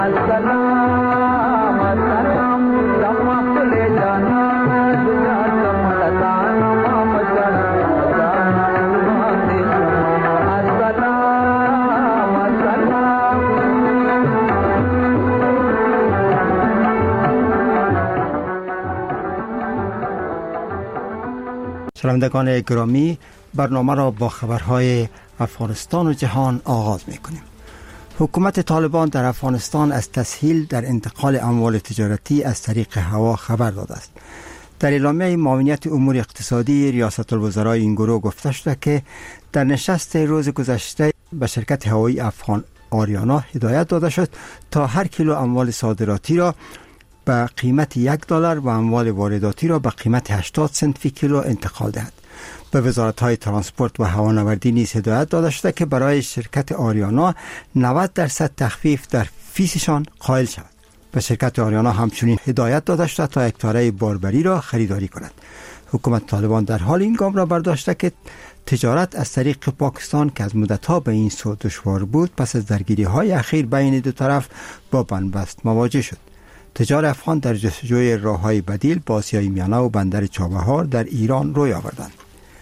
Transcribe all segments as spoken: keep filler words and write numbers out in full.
شنوندگان گرامی، برنامه را با خبرهای افغانستان و جهان آغاز می‌کنیم. حکومت طالبان در افغانستان از تسهیل در انتقال اموال تجارتی از طریق هوا خبر داده است. در اعلامیه معاونیت امور اقتصادی ریاست الوزرای این گروه گفته شده که در نشست روز گذشته به شرکت هوایی افغان آریانا هدایت داده شد تا هر کیلو اموال صادراتی را به قیمت یک دلار و اموال وارداتی را به قیمت هشتاد سنت فی کیلو انتقال دهد. به وزارت‌های ترانسپورت و هوانوردی نیز هدایت داده شده که برای شرکت آریانا نود درصد تخفیف در فیسشان قائل شود. به شرکت آریانا همچنین هدایت داده شده تا اکتاره باربری را خریداری کند. حکومت طالبان در حال این گام را برداشته که تجارت از طریق پاکستان که از مدت‌ها به این سو دشوار بود پس از درگیری‌های اخیر بین دو طرف با بنبست مواجه شد. تجار افغان در جستجوی راه‌های بدیل با آسیای میانه و بندر چابهار در ایران روی آوردند.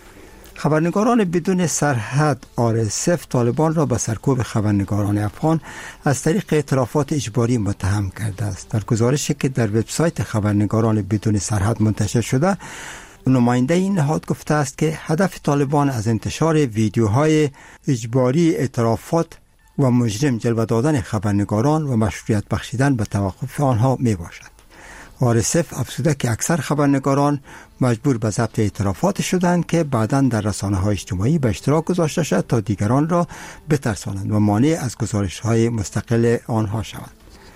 خبرنگاران بدون سرحد آر اس اف طالبان را به سرکوب خبرنگاران افغان از طریق اعترافات اجباری متهم کرده است. در گزارشی که در وبسایت خبرنگاران بدون سرحد منتشر شده، نماینده این نهاد گفته است که هدف طالبان از انتشار ویدیوهای اجباری اعترافات و مجرم جلوه دادن خبرنگاران و مشروعیت بخشیدن به توقف آنها می باشد. آر اس اف افزوده که اکثر خبرنگاران مجبور به ضبط اعترافات شدند که بعداً در رسانه‌های اجتماعی به اشتراک گذاشته شد تا دیگران را بترسانند و مانع از گزارش‌های مستقل آنها شوند.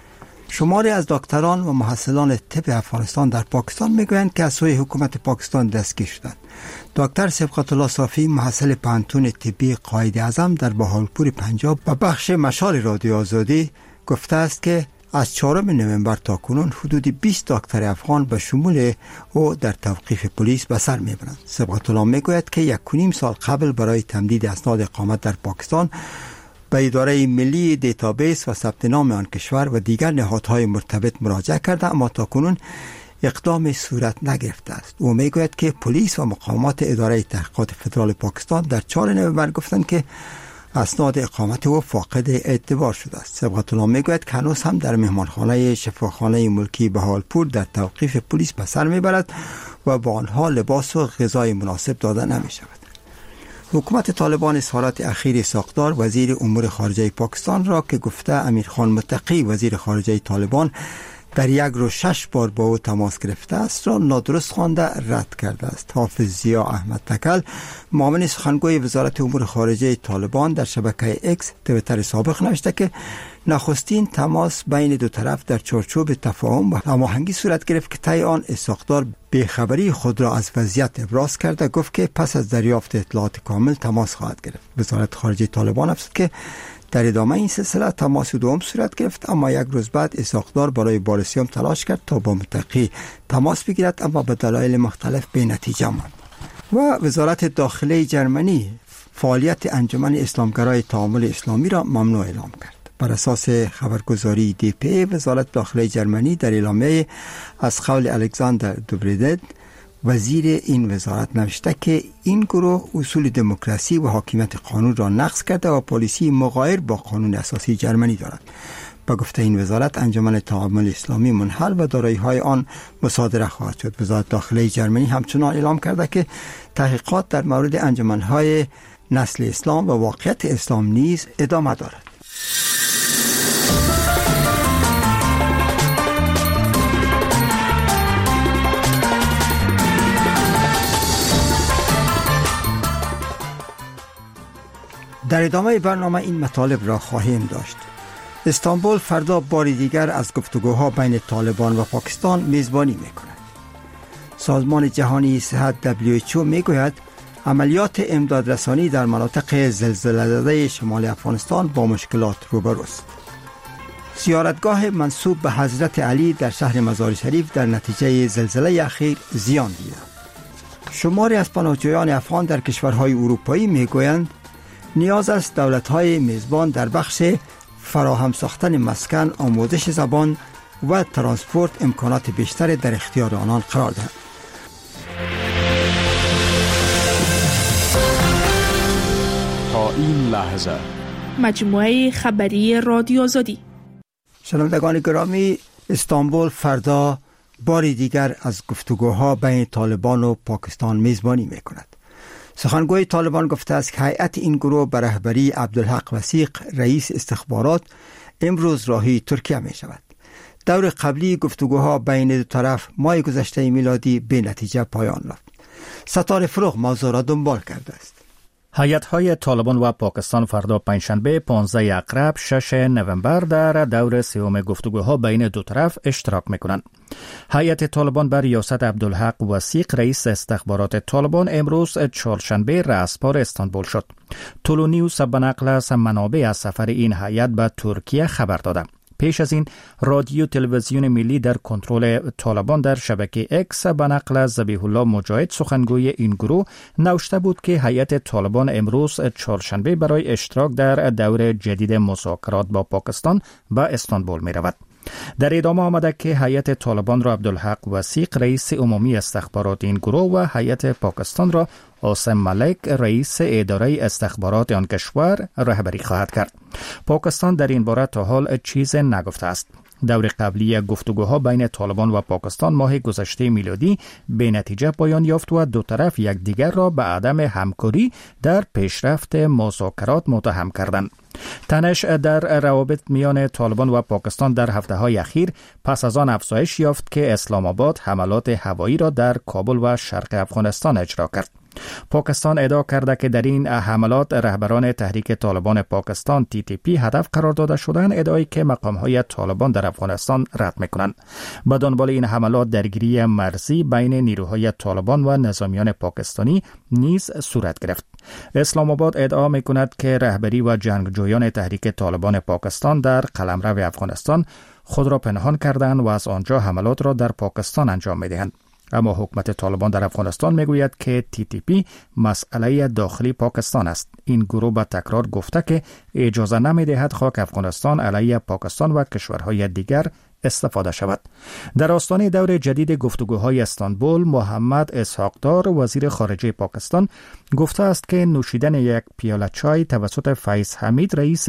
شماری از دکتران و محصلان طب افغانستان در پاکستان میگویند که از سوی حکومت پاکستان دستگیر شدند. دکتر سبقت الله صافی، محصل پانتون طبی قائد اعظم در بهاولپور پنجاب و بخش مشال رادیو آزادی گفته است که از چهارم نوامبر تا کنون حدود بیست دکتر افغان به شمول او در توقیف پلیس به سر میبرند. سبقت الله میگوید که یک و نیم سال قبل برای تمدید اسناد اقامت در پاکستان به اداره ملی دیتابیس و ثبت نام آن کشور و دیگر نهادهای مرتبط مراجعه کرده، اما تاکنون اقدام صورت نگرفته است. او میگوید که پلیس و مقامات اداره تحقیقات فدرال پاکستان در چهارم نوامبر گفتند که اسناد اقامت او فاقد اعتبار شده است. سبقت الله میگوید که هنوز هم در مهمانخانه شفاخانه ملکی بهاولپور در توقیف پلیس به سر میبرد و با آنها لباس و غذای مناسب داده نمی شود. حکومت طالبان اظهارات اخیر ساقدار وزیر امور خارجه پاکستان را که گفته امیر خان متقی وزیر خارجه طالبان در یک روز شش بار با او تماس گرفته است را نادرست خوانده رد کرده است. حافظ ضیا احمد تکل، معاون سخنگوی وزارت امور خارجه طالبان، در شبکه اکس توییتر سابق نوشته که نخستین تماس بین دو طرف در چارچوب تفاهم و هماهنگی صورت گرفت که طی آن اسحاقدار بی‌خبری خود را از وضعیت ابراز کرده. گفت که پس از دریافت اطلاعات کامل تماس خواهد گرفت. وزارت خارجه طالبان افزود که در ادامه این سلسله تماس دوم صورت گرفت، اما یک روز بعد اسحاقدار برای بارسیوم تلاش کرد تا با متقی تماس بگیرد، اما به دلایل مختلف بی نتیجه ماند. و وزارت داخله جرمنی فعالیت انجمن اسلامگرای تعامل اسلامی را ممنوع اعلام کرد. بر اساس خبرگزاری دی پی، وزارت داخله جرمنی در اعلامیه از قول الکساندر دوبریدد وزیر این وزارت نوشته که این گروه اصول دموکراسی و حاکمیت قانون را نقض کرده و پالیسی مغایر با قانون اساسی جرمنی دارد. با گفته این وزارت، انجمن تعامل اسلامی منحل و دارایی‌های آن مصادره خواهد شد. وزارت داخله جرمنی همچنان اعلام کرده که تحقیقات در مورد انجمن‌های نسل اسلام و واقعیت اسلام نیز ادامه دارد. در ادامه برنامه این مطالب را خواهیم داشت. استانبول فردا بار دیگر از گفتگوها بین طالبان و پاکستان میزبانی میکند. سازمان جهانی صحت دبلیو اچ او میگوید عملیات امدادرسانی در مناطق زلزله زده شمال افغانستان با مشکلات روبروست. زیارتگاه منسوب به حضرت علی در شهر مزار شریف در نتیجه زلزله اخیر زیان دیده. شماری از پناهجویان افغان در کشورهای اروپایی میگویند نیاز است دولت‌های میزبان در بخش فراهم ساختن مسکن، آموزش زبان و ترانسپورت امکانات بیشتری در اختیار آنان قرار دهد. تا این لحظه مجموعه خبری رادیو آزادی. شنوندگان گرامی، استانبول فردا باری دیگر از گفتگوها بین طالبان و پاکستان میزبانی میکند. سخنگوی طالبان گفته است که هیئت این گروه به رهبری عبدالحق وثیق رئیس استخبارات امروز راهی ترکیه می شود. دور قبلی گفتگوها بین دو طرف ماه گذشته میلادی به نتیجه پایان رفت. ستاره فروغ موضوع را دنبال کرده است. هیئت‌های طالبان و پاکستان فردا پنجشنبه پانزده اقرب شش نوامبر در دور سوم گفتگوها بین دو طرف اشتراک می‌کنند. هیئت طالبان بر ریاست عبدالحق وثیق رئیس استخبارات طالبان امروز چهارشنبه رأسپار استانبول شد. طلوع نیوز به نقل از منابع از سفر این هیئت به ترکیه خبر داده. پیش از این رادیو تلویزیون ملی در کنترل طالبان در شبکه اکس به نقل از ذبیح الله مجاهد سخنگوی این گروه نوشته بود که هیئت طالبان امروز چهارشنبه برای اشتراک در دور جدید مذاکرات با پاکستان به استانبول می رود. در ادامه آمده که هیئت طالبان را عبدالحق وثیق رئیس عمومی استخبارات این گروه و هیئت پاکستان را عاصم ملک رئیس اداره استخبارات آن کشور رهبری خواهد کرد. پاکستان در این باره تا حال چیز نگفته است. دور قبلی گفتگوها بین طالبان و پاکستان ماه گذشته میلادی به نتیجه پایان یافت و دو طرف یکدیگر را به عدم همکاری در پیشرفت مذاکرات متهم کردند. تنش در روابط میان طالبان و پاکستان در هفته‌های اخیر پس از آن افزایش یافت که اسلام آباد حملات هوایی را در کابل و شرق افغانستان اجرا کرد. پاکستان ادعا کرده که در این حملات رهبران تحریک طالبان پاکستان تی تی پی هدف قرار داده شدند، ادعایی که مقام‌های طالبان در افغانستان رد می‌کنند. به دنبال این حملات درگیری مرزی بین نیروهای طالبان و نظامیان پاکستانی نیز صورت گرفت. اسلام آباد ادعا می‌کند که رهبری و جنگجویان تحریک طالبان پاکستان در قلمرو افغانستان خود را پنهان کردند و از آنجا حملات را در پاکستان انجام می‌دهند. اما حکومت طالبان در افغانستان میگوید که تی تی پی مسئله داخلی پاکستان است. این گروه به تکرار گفته که اجازه نمیدهد خاک افغانستان علیه پاکستان و کشورهای دیگر استفاده شود. در آستانه دور جدید گفتگوهای استانبول، محمد اسحاقدار وزیر خارجه پاکستان گفته است که نوشیدن یک پیاله چای توسط فیض حمید رئیس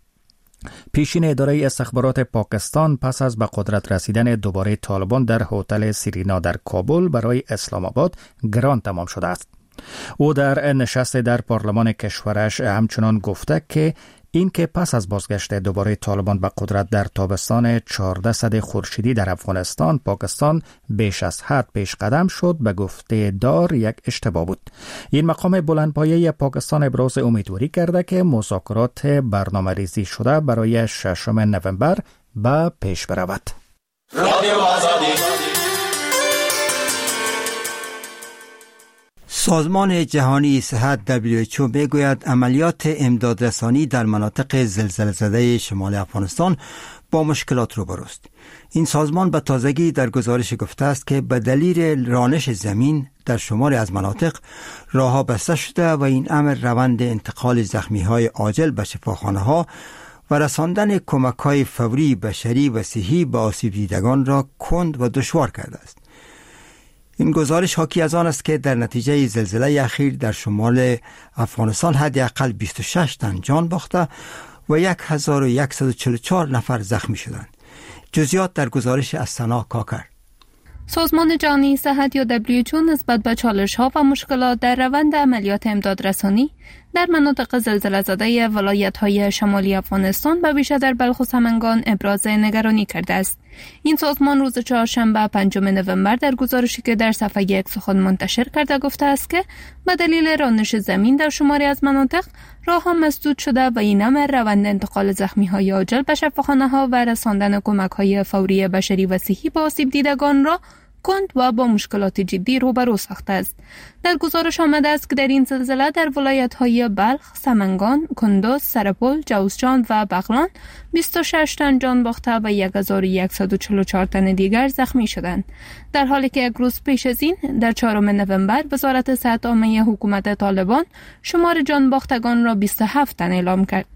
پیشین اداره استخبارات پاکستان پس از به قدرت رسیدن دوباره طالبان در هتل سیرینا در کابل برای اسلام آباد گران تمام شده است. او در نشست در پارلمان کشورش همچنان گفته که این که پس از بازگشت دوباره طالبان به قدرت در تابستان چهارده صد خورشیدی در افغانستان، پاکستان بیش از حد پیش قدم شد به گفته دار یک اشتباه بود. این مقام بلندپایه پاکستان ابراز امیدواری کرده که مذاکرات برنامه ریزی شده برای ششم نوامبر به پیش برود. سازمان جهانی صحت دبلیو اچ او میگوید عملیات امدادرسانی در مناطق زلزله زده شمال افغانستان با مشکلات روبروست. این سازمان به تازگی در گزارش گفته است که به دلیل رانش زمین در شماری از مناطق راهها بسته شده و این امر روند انتقال زخمی‌های عاجل به شفاخانه‌ها و رساندن کمک‌های فوری بشری و صحی به آسیب دیدگان را کند و دشوار کرده است. این گزارش حاکی از آن است که در نتیجه زلزله اخیر در شمال افغانستان حداقل بیست و شش تن جان باخته و هزار و صد و چهل و چهار نفر زخمی شدند. جزئیات در گزارش از سنا کاکر. سازمان جهانی صحت یا دبلیو اچ او نسبت به چالش‌ها و مشکلات در روند عملیات امدادرسانی در مناطق زلزله زده ولایت‌های شمالی افغانستان به ویژه در بلخ و سمنگان ابراز نگرانی کرده است. این سازمان روز چهارشنبه پنجم نوامبر در گزارشی که در صفحه یک سخن منتشر کرده گفته است که به دلیل رانش زمین در شماری از مناطق راه‌ها مسدود شده و این امر روند انتقال زخمی‌های عاجل به شفاخانه‌ها و رساندن کمک‌های فوری بشری و صحی به آسیب دیدگان را کند و با مشکلات جدی روبرو ساخته است. در گزارش آمده است که در این زلزله در ولایت‌های بلخ، سمنگان، کندوز، سرپل، جوزجان و بغلان بیست و شش تن جان باخته و هزار و صد و چهل و چهار تن دیگر زخمی شدند. در حالی که یک روز پیش از این در چهارم نوامبر وزارت صحت عامه حکومت طالبان شمار جان باختگان را بیست و هفت تن اعلام کرد.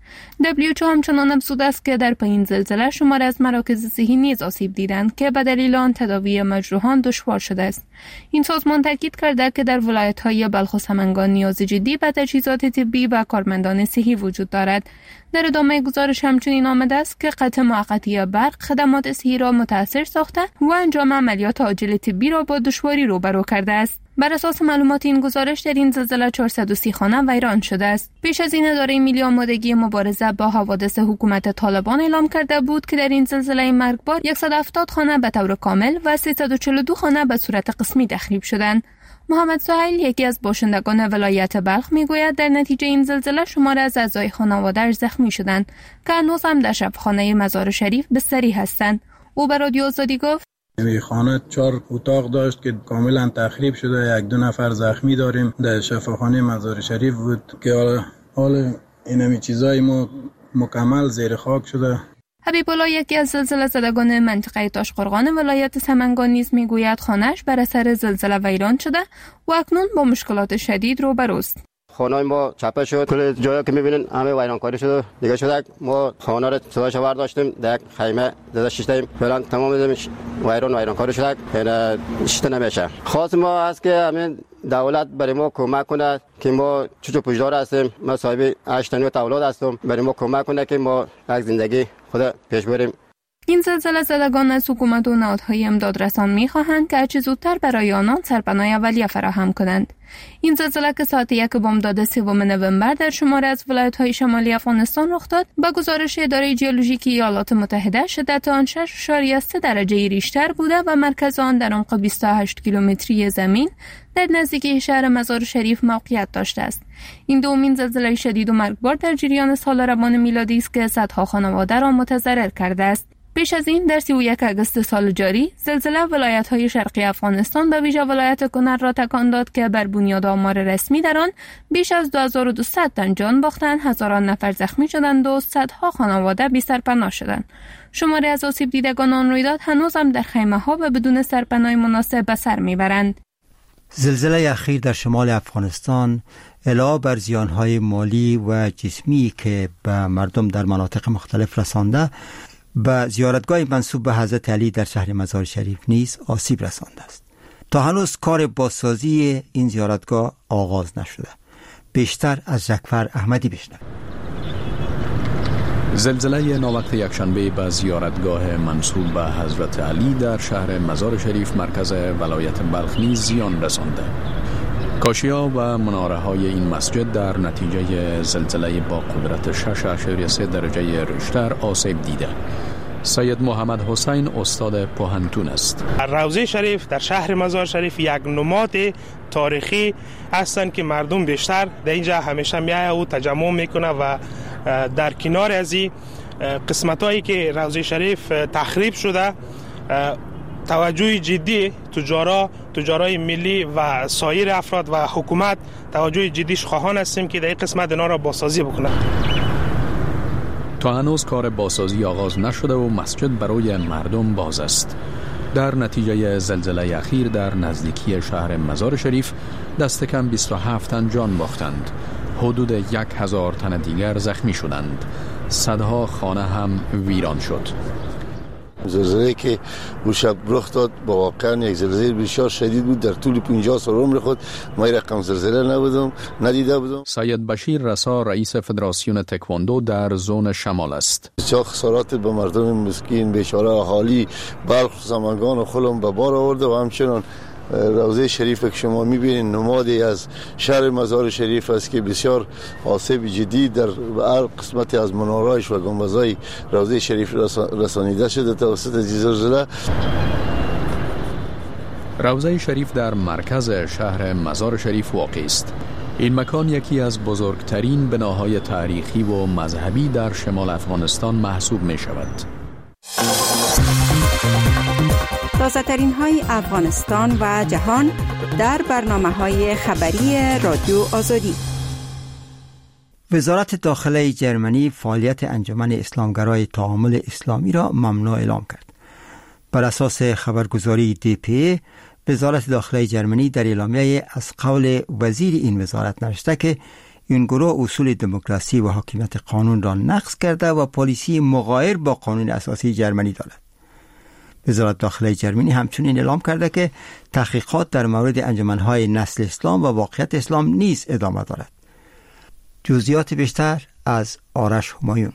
دبلیو اچ او همچنان افزوده است که در پایین زلزله شمار از مراکز صحی نیز آسیب دیدند که به دلیل آن تداوی مجروحان دشوار شده است. این سازمان تاکید کرده که در ولایت‌های بلخ و سمنگان نیاز جدی به تجهیزات طبی و کارمندان صحی وجود دارد. در ادامه گزارش همچنین آمده است که قطع موقتی برق خدمات صحی را متاثر ساخته و انجام عملیات عاجل طبی را با دشواری روبرو کرده است. بر اساس معلومات این گزارش در این زلزله چهارصد و سی خانه ویران شده است. پیش از این اداره ملی آمادگی مبارزه با حوادث حکومت طالبان اعلام کرده بود که در این زلزله مرگبار صد و هفتاد خانه به طور کامل و سیصد و چهل و دو خانه به صورت قسمی تخریب شدند. محمد سهیل یکی از باشندگان ولایت بلخ میگوید در نتیجه این زلزله شمار از اعضای خانواده‌اش زخمی شدند که هنوز هم در شفاخانه مزار شریف بستری هستند. او به رادیو آزادی گفت این خانه چهار اتاق داشت که کاملا تخریب شده، یک دو نفر زخمی داریم. در شفاخانه مزار شریف بود که حالا حالا اینمی چیزای ما مکمل زیر خاک شده. حبیب الله یکی از زلزله زدگان منطقه تاشقرغان ولایت سمنگان نیز میگوید خانه‌اش بر اثر زلزله ویران شده و اکنون با مشکلات شدید روبروست. خانه ما چپه شد، کل جایی که میبینین همه ویرانکاری شده. دیگه شده ما خانه رو صداش آورد داشتیم، در خیمه زده شیشتیم، فعلا تمام زمینش ویران ویرانکاری شده، یعنی شیشته نمیشه. خواست ما هست که همین دولت برای ما کمک کنه که ما چوچو پوشدار هستیم. ما صاحب هشت تا اولاد هستم، برای ما کمک کنه که ما یک زندگی خود پیش بریم. این زلزله زدگان از حکومت و نهادهای امدادرسان می‌خواهند که هرچه زودتر برای آنان سرپناه اولیه فراهم کنند. این زلزله که ساعت یک بامداد سوم نوامبر در شمار از ولایت‌های شمالی افغانستان رخ داد، با گزارش اداره ژئولوژیکی ایالات متحده شدت آن شش اشاریه سه درجه ریشتر بوده و مرکز آن در عمق بیست و هشت کیلومتری زمین در نزدیکی شهر مزار شریف موقعیت داشته است. این دومین زلزله شدید و مرگبار در جریان سال روان میلادی است که صدها خانواده را متضرر کرده است. پیش از این در سی و یک آگوست سال جاری زلزله ولایت‌های شرقی افغانستان به ویژه ولایت کنر را تکان داد که بر بنیاد آمار رسمی در آن بیش از دو هزار و دویست تن جان باختند، هزاران نفر زخمی شدند و صدها خانواده بی سرپناه شدند. شماری از آسیب دیدگان آن رویداد هنوز هم در خیمه‌ها و بدون سرپناه مناسب به سر میبرند. زلزله اخیر در شمال افغانستان علاوه بر زیان‌های مالی و جسمی که به مردم در مناطق مختلف رسانده، به زیارتگاه منسوب به حضرت علی در شهر مزار شریف نیز آسیب رسانده است. تا هنوز کار بازسازی این زیارتگاه آغاز نشده. بیشتر از جعفر احمدی بشنویم. زلزله ناوقت یکشنبه به زیارتگاه منسوب به حضرت علی در شهر مزار شریف مرکز ولایت بلخ نیز زیان رسانده. کاشی‌ها و مناره‌های این مسجد در نتیجه زلزله با قدرت شش اشاریه سه درجه ریشتر آسیب دیده. سید محمد حسین استاد پوهنتون است. روضه شریف در شهر مزار شریف یک نماد تاریخی هستند که مردم بیشتر در اینجا همیشه میایه و تجمع میکنه و در کنار از این قسمتایی که روضه شریف تخریب شده توجه جدی تجارا تجارای ملی و سایر افراد و حکومت توجه جدیش خواهان هستیم که در این قسمت اینا را بازسازی بکنه. تا هنوز کار بازسازی آغاز نشده و مسجد برای مردم باز است. در نتیجه زلزله اخیر در نزدیکی شهر مزار شریف دست کم بیست و هفت تن جان باختند. حدود یک هزار تن دیگر زخمی شدند. صدها خانه هم ویران شد. زلزله که اون شب رخ داد با واقعا یک زلزله بسیار شدید بود. در طول پنجاه سال عمر خود ما رقم زلزله نبودم ندیده بودم. سید بشیر رسا رئیس فدراسیون تکواندو در زون شمال است. بسیار خسارات به مردم مسکین بیچاره اهالی بلخ و سمنگان و خلم به بار آورده و همچنان روضه شریف که شما میبینید نمادی از شهر مزار شریف است که بسیار آسیب جدی در هر قسمت از مناره‌اش و گنبدهای روضه شریف رسانیده شده توسط زلزله. روضه شریف در مرکز شهر مزار شریف واقع است. این مکان یکی از بزرگترین بناهای تاریخی و مذهبی در شمال افغانستان محسوب می شود. تازه ترین های افغانستان و جهان در برنامه های خبری رادیو آزادی. وزارت داخله جرمنی فعالیت انجمن اسلامگرای تعامل اسلامی را ممنوع اعلام کرد. بر اساس خبرگزاری دی پی وزارت داخله جرمنی در اعلامیه از قول وزیر این وزارت نوشته که این گروه اصول دموکراسی و حاکمیت قانون را نقض کرده و پالیسی مغایر با قانون اساسی جرمنی دارد. وزارت داخله جرمنی همچنین اعلام کرده که تحقیقات در مورد انجمنهای نسل اسلام و واقعیت اسلام نیز ادامه دارد. جزئیات بیشتر از آرش همایون.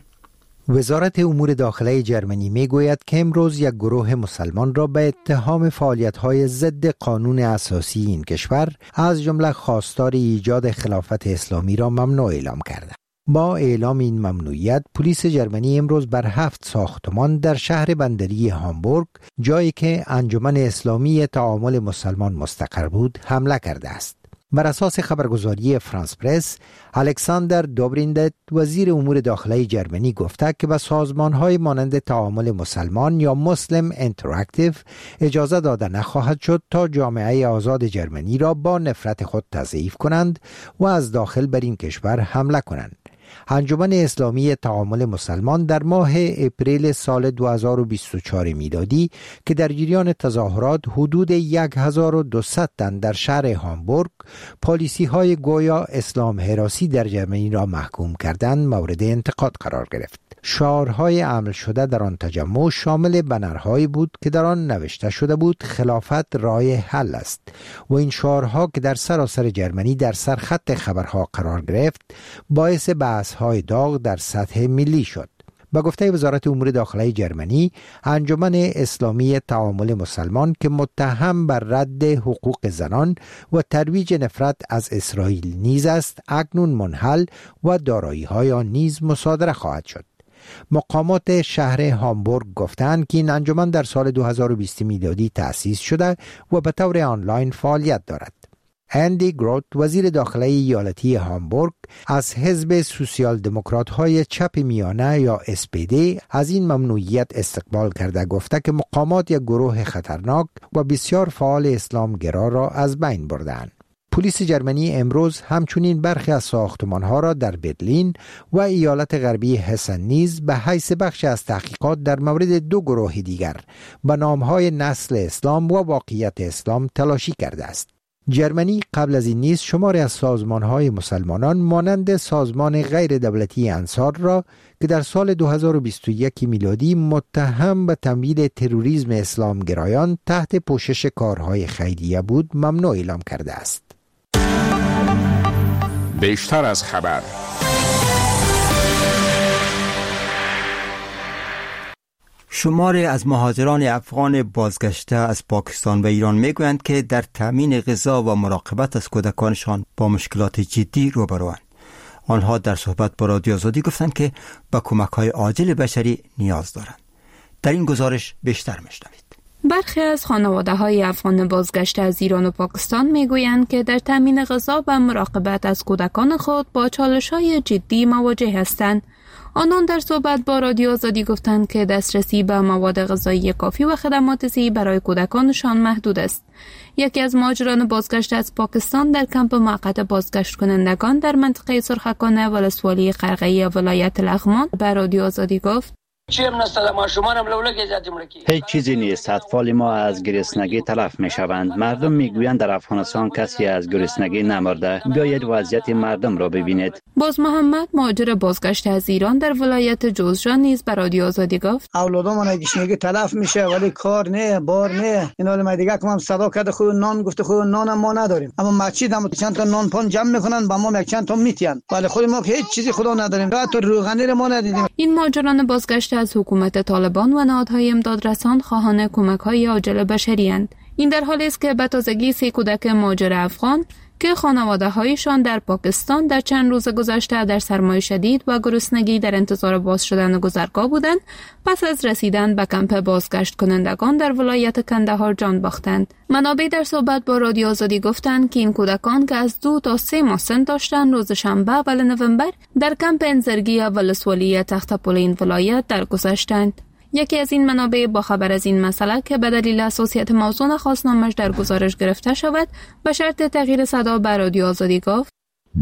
وزارت امور داخله جرمنی می گوید که امروز یک گروه مسلمان را به اتهام فعالیت‌های ضد قانون اساسی این کشور از جمله خواستار ایجاد خلافت اسلامی را ممنوع اعلام کرده. با اعلام این ممنوعیت، پلیس جرمنی امروز بر هفت ساختمان در شهر بندری هامبورگ، جایی که انجمن اسلامی تعامل مسلمان مستقر بود، حمله کرده است. بر اساس خبرگزاری فرانس پرس، الکساندر دوبریندت وزیر امور داخله جرمنی گفته که به سازمان‌های مانند تعامل مسلمان یا مسلم اینتراکتیو اجازه داده نخواهد شد تا جامعه آزاد جرمنی را با نفرت خود تضعیف کنند و از داخل بر این کشور حمله کنند. انجمن اسلامی تعامل مسلمان در ماه اپریل سال دو هزار و بیست و چهار میلادی که در جریان تظاهرات حدود هزار و دویست تن در شهر هامبورگ پالیسی های گویا اسلام هراسی در جرمنی را محکوم کردند مورد انتقاد قرار گرفت. شعارهای عمل شده در آن تجمع شامل بنرهایی بود که در آن نوشته شده بود خلافت راه حل است و این شعارها که در سراسر جرمنی در سرخط خبرها قرار گرفت باعث بحث‌های داغ در سطح ملی شد. با گفته وزارت امور داخله جرمنی، انجمن اسلامی تعامل مسلمان که متهم بر رد حقوق زنان و ترویج نفرت از اسرائیل نیز است، اکنون منحل و دارایی‌های آن نیز مصادره خواهد شد. مقامات شهر هامبورگ گفتند که این انجمن در سال دو هزار و بیست میلادی تأسیس شده و به طور آنلاین فعالیت دارد. اندی گروت وزیر داخله ایالتی هامبورگ از حزب سوسیال دموکرات های چپ میانه یا اس پی دی از این ممنوعیت استقبال کرده گفته که مقامات یک گروه خطرناک و بسیار فعال اسلام گرا را از بین بردند. پلیس جرمنی امروز همچنین برخی از ساختمان‌ها را در برلین و ایالت غربی هسن نیز به حیث بخش از تحقیقات در مورد دو گروه دیگر به نام‌های نسل اسلام و واقعیت اسلام تلاشی کرده است. جرمنی قبل از این نیز شماری از سازمان‌های مسلمانان مانند سازمان غیر دولتی انصار را که در سال دو هزار و بیست و یک میلادی متهم به تمویل تروریسم اسلامگرایان تحت پوشش کارهای خیریه بود ممنوع اعلام کرده است. بیشتر از خبر. شماری از مهاجران افغان بازگشته از پاکستان و ایران میگویند که در تامین غذا و مراقبت از کودکانشان با مشکلات جدی روبروند. آنها در صحبت با رادیو آزادی گفتند که به کمک‌های عاجل بشری نیاز دارند. در این گزارش بیشتر میشنوید. برخی از خانواده‌های افغان بازگشته از ایران و پاکستان میگویند که در تامین غذا و مراقبت از کودکان خود با چالش‌های جدی مواجه هستند. آنان در صحبت با رادیو آزادی گفتند که دسترسی به مواد غذایی کافی و خدمات صحی برای کودکانشان محدود است. یکی از مهاجران بازگشته از پاکستان در کمپ موقت بازگشت کنندگان در منطقه سرخکانه ولسوالی قرقه‌ای ولایت لغمان به رادیو آزادی گفت: هیچ چیزی نیست. اطفال ما از گرسنگی تلف می شوند. مردم می گویند در افغانستان کسی از گرسنگی نمرده. بیایید وضعیت مردم را ببینید. باز محمد مهاجر بازگشته از ایران در ولایت جوزجان نیز به رادیو آزادی گفت: اولادام من گرسنگی تلف میشه ولی کار نه، بار نه. این حال ما دیگه که ما صدا کرده خود نان گفته خود نان ما نداریم. اما مسجد هم چند تا نان پان جمع میکنن با ما یک چند تا میتین. ولی خود ما هیچ چیزی خدا نداریم. حتی روغنی ما ندیدیم. این مهاجران بازگشته از حکومت طالبان و نهادهای امدادرسان خواهان کمک‌های عاجل بشری اند. این در حالی است که به تازگی سه کودک مهاجر افغان که خانواده‌هایشان در پاکستان در چند روز گذشته در سرمای شدید و گرسنگی در انتظار باز شدن گذرگاه بودند، پس از رسیدن به کمپ بازگشت کنندگان در ولایت کندهار جان باختند. منابع در صحبت با رادیو آزادی گفتند که این کودکان که از دو تا سه ماه سن داشتند روز شنبه اول نوامبر در کمپ انزرگی ولسوالی تخت‌پل این ولایت درگذشتند. یکی از این منابع با خبر از این مسئله که به دلیل حساسیت موضوع نخواست نامش در گزارش گرفته شود به شرط تغییر صدا به رادیو آزادی گفت: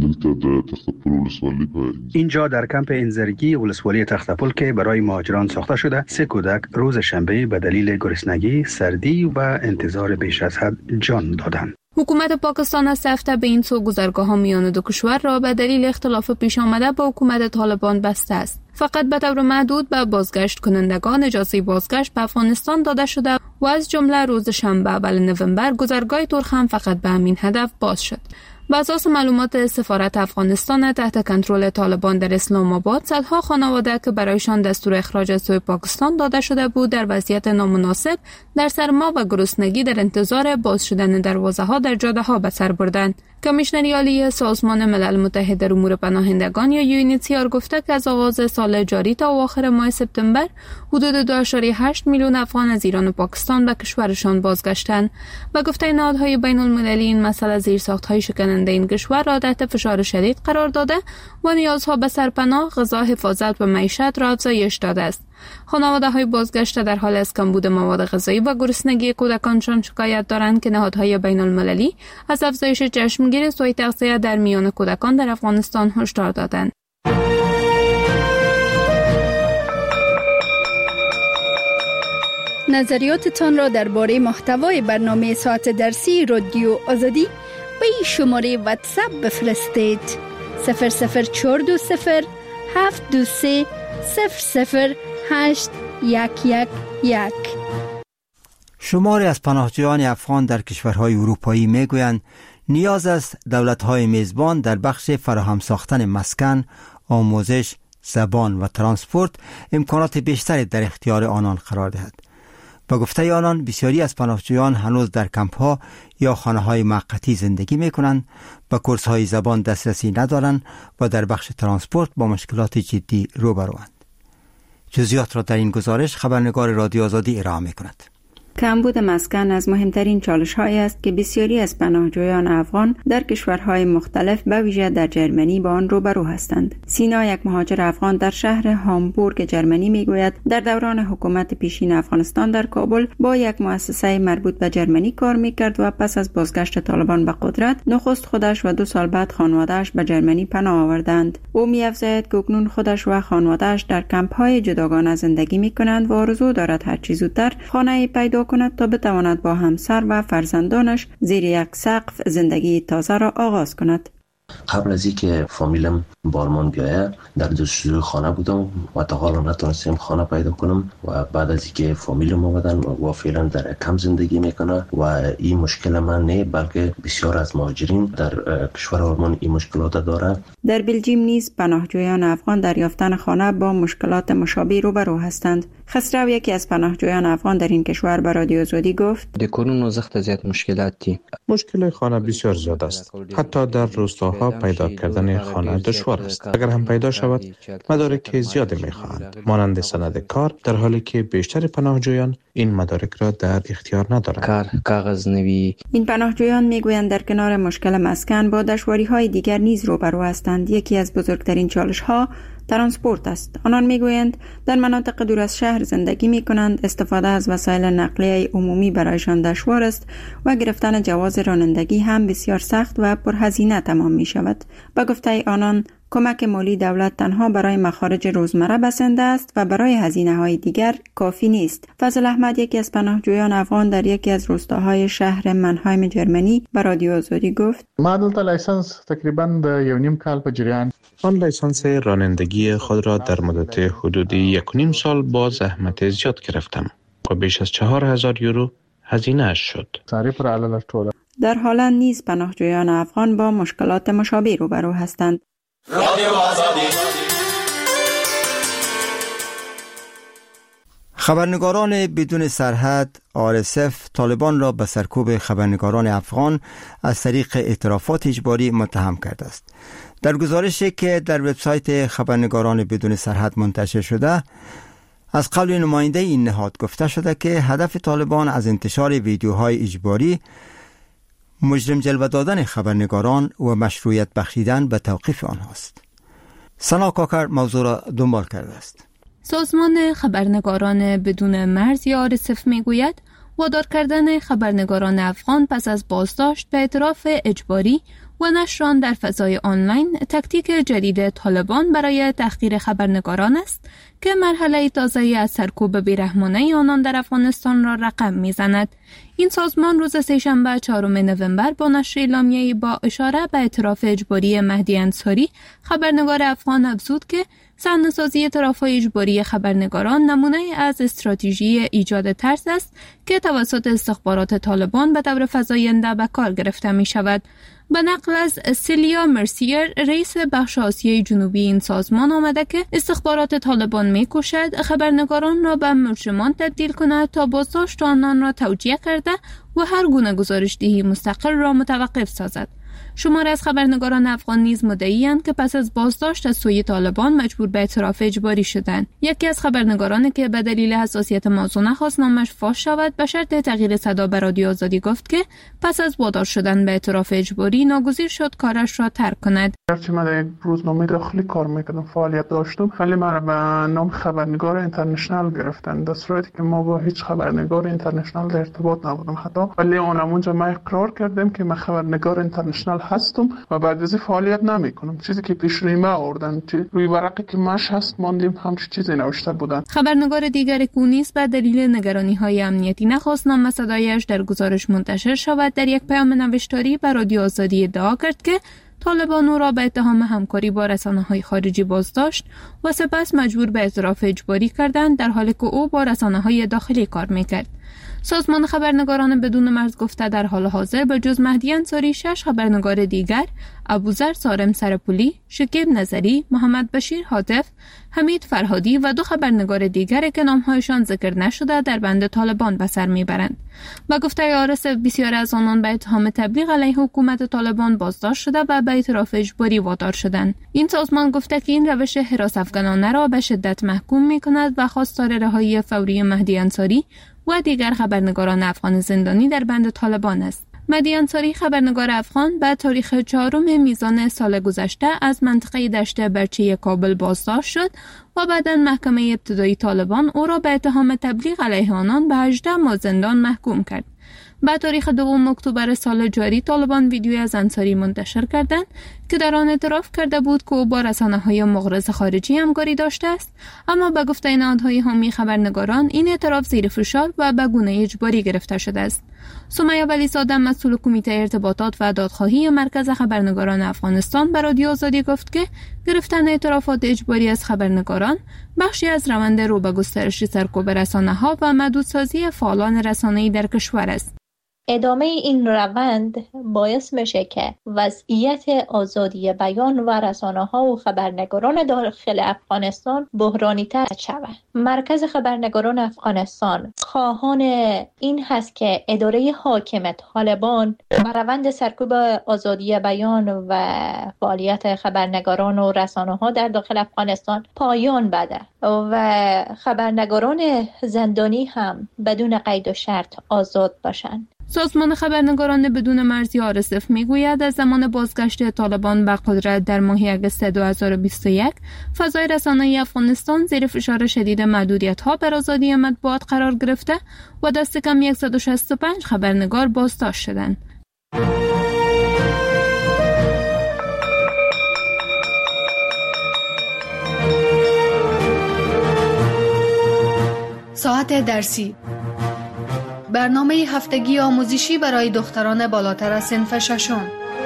اینجا در کمپ انزرگی ولسوالی تخت‌پل که برای مهاجران ساخته شده، سه کودک روز شنبه به دلیل گرسنگی، سردی و انتظار بیش از حد جان دادند. حکومت پاکستان از هفته به این سو گذرگاه‌ها میان دو کشور را به دلیل اختلاف پیش آمده با حکومت طالبان بسته است. فقط به طور محدود به بازگشت کنندگان اجازه بازگشت به افغانستان داده شده و از جمله روز شنبه اول نوامبر گذرگاه ترخم فقط به همین هدف باز شد. بر اساس معلومات سفارت افغانستان تحت کنترل طالبان در اسلام آباد، صدها خانواده که برایشان دستور اخراج از سوی پاکستان داده شده بود در وضعیت نامناسب در سرما و گرسنگی در انتظار باز شدن دروازه ها در جاده ها به سر بردند. کمیشنر عالی سازمان ملل متحد در امور پناهندگان یا یو ان اچ سی آر گفته که از آغاز سال جاری تا آخر ماه سپتامبر حدود دو ممیز هشت میلیون افغان از ایران و پاکستان به کشورشان بازگشتند. به گفته نهادهای بین المللی، این مسئله زیرساخت‌های شکننده این کشور را تحت فشار شدید قرار داده و نیازها به سرپناه، غذا، حفاظت و معیشت را افزایش داده است. خانواده‌های بازگشته در حال از کمبود مواد غذایی و گرسنگی کودکانشان شکایت دارند که نهادهای بین المللی از افزایش چشمگیر سوء تغذیه در میان کودکان در افغانستان هشدار دادند. نظریاتتان را درباره محتوای برنامه ساعت درسی رادیو آزادی به این شماره واتساپ بفرستید: صفر صفر چهار دو صفر هفت دو سه صفر صفر هشت یک یک یک. شماری از پناهجویان افغان در کشورهای اروپایی میگویند نیاز است دولت‌های میزبان در بخش فراهم ساختن مسکن، آموزش، زبان و ترانسپورت امکانات بیشتری در اختیار آنان قرار دهد. با گفته آنان، بسیاری از پناهجویان هنوز در کمپ‌ها یا خانه‌های موقتی زندگی می‌کنند، با کورس‌های زبان دسترسی ندارند و در بخش ترانسپورت با مشکلات جدی روبروند. جزئیات را در این گزارش خبرنگار رادیو آزادی ارائه می‌کند. کمبود مسکن از مهمترین چالش‌هایی است که بسیاری از پناهجویان افغان در کشورهای مختلف به ویژه در جرمنی با آن روبرو هستند. سینا، یک مهاجر افغان در شهر هامبورگ جرمنی، میگوید در دوران حکومت پیشین افغانستان در کابل با یک مؤسسه مربوط به جرمنی کار میکرد و پس از بازگشت طالبان به قدرت نخست خودش و دو سال بعد خانواده‌اش به جرمنی پناه آوردند. او می‌افزاید که اکنون خودش و خانواده‌اش در کمپ‌های جداگانه زندگی می‌کنند و آرزو دارد هر چه زودتر خانه‌ای پیدا کند تا بتواند با همسر و فرزندانش زیر یک سقف زندگی تازه را آغاز کند. قبل از اینکه فامیلم بارمان بیایه در جستجوی خانه بودم و تا حالا نتونستم خانه پیدا کنم و بعد از اینکه فامیلم آمدن و فعلا در کم زندگی میکنه و این مشکل من نه بلکه بسیار از مهاجرین در کشور آلمان این مشکلات داره. در بلژیم نیز پناهجویان افغان در یافتن خانه با مشکلات مشابه روبرو هستند. خسرو، یکی از پناهجویان افغان در این کشور به رادیو آزادی گفت: دکورون وزخت زیاد مشکلاتی. مشکل خانه بسیار زیاد است. حتی در روستاها پیدا کردن خانه دشوار است. اگر هم پیدا شود مدارک زیادی می‌خواهند، مانند سند کار، در حالی که بیشتر پناهجویان این مدارک را در اختیار ندارند. کار، کاغذ نوی. این پناهجویان میگویند در کنار مشکل مسکن با دشواری‌های دیگر نیز روبرو هستند. یکی از بزرگترین چالش‌ها ترانسپورت است. آنان میگویند در مناطق دور از شهر زندگی می کنند، استفاده از وسایل نقلیه عمومی برایشان دشوار است و گرفتن جواز رانندگی هم بسیار سخت و پرهزینه تمام می شود. با گفته آنان، کمک مالی دولت تنها برای مخارج روزمره بسنده است و برای هزینه های دیگر کافی نیست. فضل احمد، یکی از پناهجویان افغان در یکی از روستاهای شهر منهایم جرمنی، به رادیو آزادی گفت: ما دلته لایسنس تقریبا د یو نیم کال په جریان آن لایسنس رانندگی خود را در مدت حدود یک و نیم سال با زحمت زیاد گرفتم و بیش از چهار هزار یورو هزینه اش شد. در هلند نیز پناهجویان افغان با مشکلات مشابه روبرو هستند. خبرنگاران بدون سرحد آر اس اف طالبان را به سرکوب خبرنگاران افغان از طریق اعترافات اجباری متهم کرده است. در گزارشی که در وبسایت خبرنگاران بدون سرحد منتشر شده، از قول نماینده این نهاد گفته شده که هدف طالبان از انتشار ویدیوهای اجباری مجرم جلوه دادن خبرنگاران و مشروعیت بخشیدن به توقیف آنهاست. سنا کاکر موضوع را دنبال کرده است. سازمان خبرنگاران بدون مرز یا آر اس اف میگوید وادار کردن خبرنگاران افغان پس از بازداشت به اعتراف اجباری و نشران در فضای آنلاین تکتیک جدید طالبان برای تحقیر خبرنگاران است که مرحله تازه‌ای از سرکوب بیرحمانه آنان در افغانستان را رقم می‌زند. این سازمان روز سه‌شنبه چهارم نوامبر با نشر اعلامیه‌ای با اشاره به اعتراف اجباری مهدی انصاری خبرنگار افغان افزود که صحنه‌سازی اعتراف‌های اجباری خبرنگاران نمونه از استراتژی ایجاد ترس است که توسط استخبارات طالبان به طور فزاینده به کار گرفته می‌شود. به نقل از سیلیا مرسیر رئیس بخش آسیای جنوبی این سازمان آمده که استخبارات طالبان می‌کوشد خبرنگاران را به مجرمان تبدیل کند تا بازداشت آنان را توجیه کرده و هر گونه گزارش‌دهی مستقل را متوقف سازد. شماری از خبرنگاران افغان نیز مدعی‌اند که پس از بازداشت از سوی طالبان مجبور به اعتراف اجباری شدند. یکی از خبرنگارانی که به دلیل حساسیت موضوع نخواست نامش فاش شود به شرط تغییر صدا به رادیو آزادی گفت که پس از وادار شدن به اعتراف اجباری ناگزیر شد کارش را ترک کند. گرچه من در یک روزنامه داخلی کار میکردم، فعالیت داشتم، ولی من به نام خبرنگار اینترنشنال گرفتن، در صورتی که ما با هیچ خبرنگار اینترنشنال در ارتباط نبودم حتی. ولی اونجا ما اقرار کردم که من خبرنگار اینترنشنال هستم و بعد از فعالیت نمی کنم. چیزی که پیش روی ما آوردن روی ورقی که ماش هست ماندیم همچین چیزی نوشته بودن. خبرنگار دیگر کونیس به دلیل نگرانی‌های امنیتی نخواست نام صدایش در گزارش منتشر شود. در یک پیام نوشتاری به رادیو آزادی ادعا کرد که طالبان او را به اتهام همکاری با رسانه‌های خارجی بازداشت و سپس مجبور به اعتراف اجباری کردند در حالی که او با رسانه‌های داخلی کار می‌کرد. سازمان خبرنگاران بدون مرز گفته در حال حاضر به جز مهدی انصاری شش خبرنگار دیگر ابوذر سارم سرپولی، شکیب نظری، محمد بشیر هاتف، حمید فرهادی و دو خبرنگار دیگر که نامهایشان ذکر نشده در بند طالبان به سر میبرند. با گفته آرس بسیاری از آنان به اتهام تبلیغ علیه حکومت طالبان بازداشت شده و به اعتراف اجباری وادار شدند. این سازمان گفته که این روش حراس افغانانه را به شدت محکوم میکند و خواستار رهایی فوری مهدی انصاری و دیگر خبرنگاران افغان زندانی در بند طالبان است. مهدی انصاری خبرنگار افغان به تاریخ چهارم میزان سال گذشته از منطقه دشت برچه کابل بازداشت شد و بعداً محکمه ابتدایی طالبان او را به اتهام تبلیغ علیه آنان به هجده ماه زندان محکوم کرد. به تاریخ دوم اکتبر سال جاری طالبان ویدیوی از انصاری منتشر کردند که در آن اعتراف کرده بود که او با رسانه‌های مغرض خارجی همکاری داشته است، اما به گفته نهادهای حامی خبرنگاران این اعتراف زیر فشار و به گونه اجباری گرفته شده است. سمیه ولیزاده مسئول کمیته ارتباطات و دادخواهی مرکز خبرنگاران افغانستان به رادیو آزادی گفت که گرفتن اعترافات اجباری از خبرنگاران بخشی از روند رو به گسترش سرکوب رسانه‌ها و محدودسازی فعالان رسانه‌ای در کشور است. ادامه این روند باعث میشه که وضعیت آزادی بیان و رسانه‌ها و خبرنگاران داخل افغانستان بحرانی تر شود. مرکز خبرنگاران افغانستان خواهان این هست که اداره حاکم طالبان بر روند سرکوب آزادی بیان و فعالیت خبرنگاران و رسانه‌ها در داخل افغانستان پایان بده و خبرنگاران زندانی هم بدون قید و شرط آزاد باشند. سازمان خبرنگاران بدون مرزی آر اس اف میگوید از زمان بازگشت طالبان به قدرت در ماه اگست دو هزار و بیست و یک فضای رسانه‌ای افغانستان زیر فشار شدید محدودیت‌ها بر آزادی مطبوعات قرار گرفته و دست کم صد و شصت و پنج خبرنگار بازداشت شدند. ساعت درسی، برنامه هفتگی آموزشی برای دختران بالاتر از صنف ششم.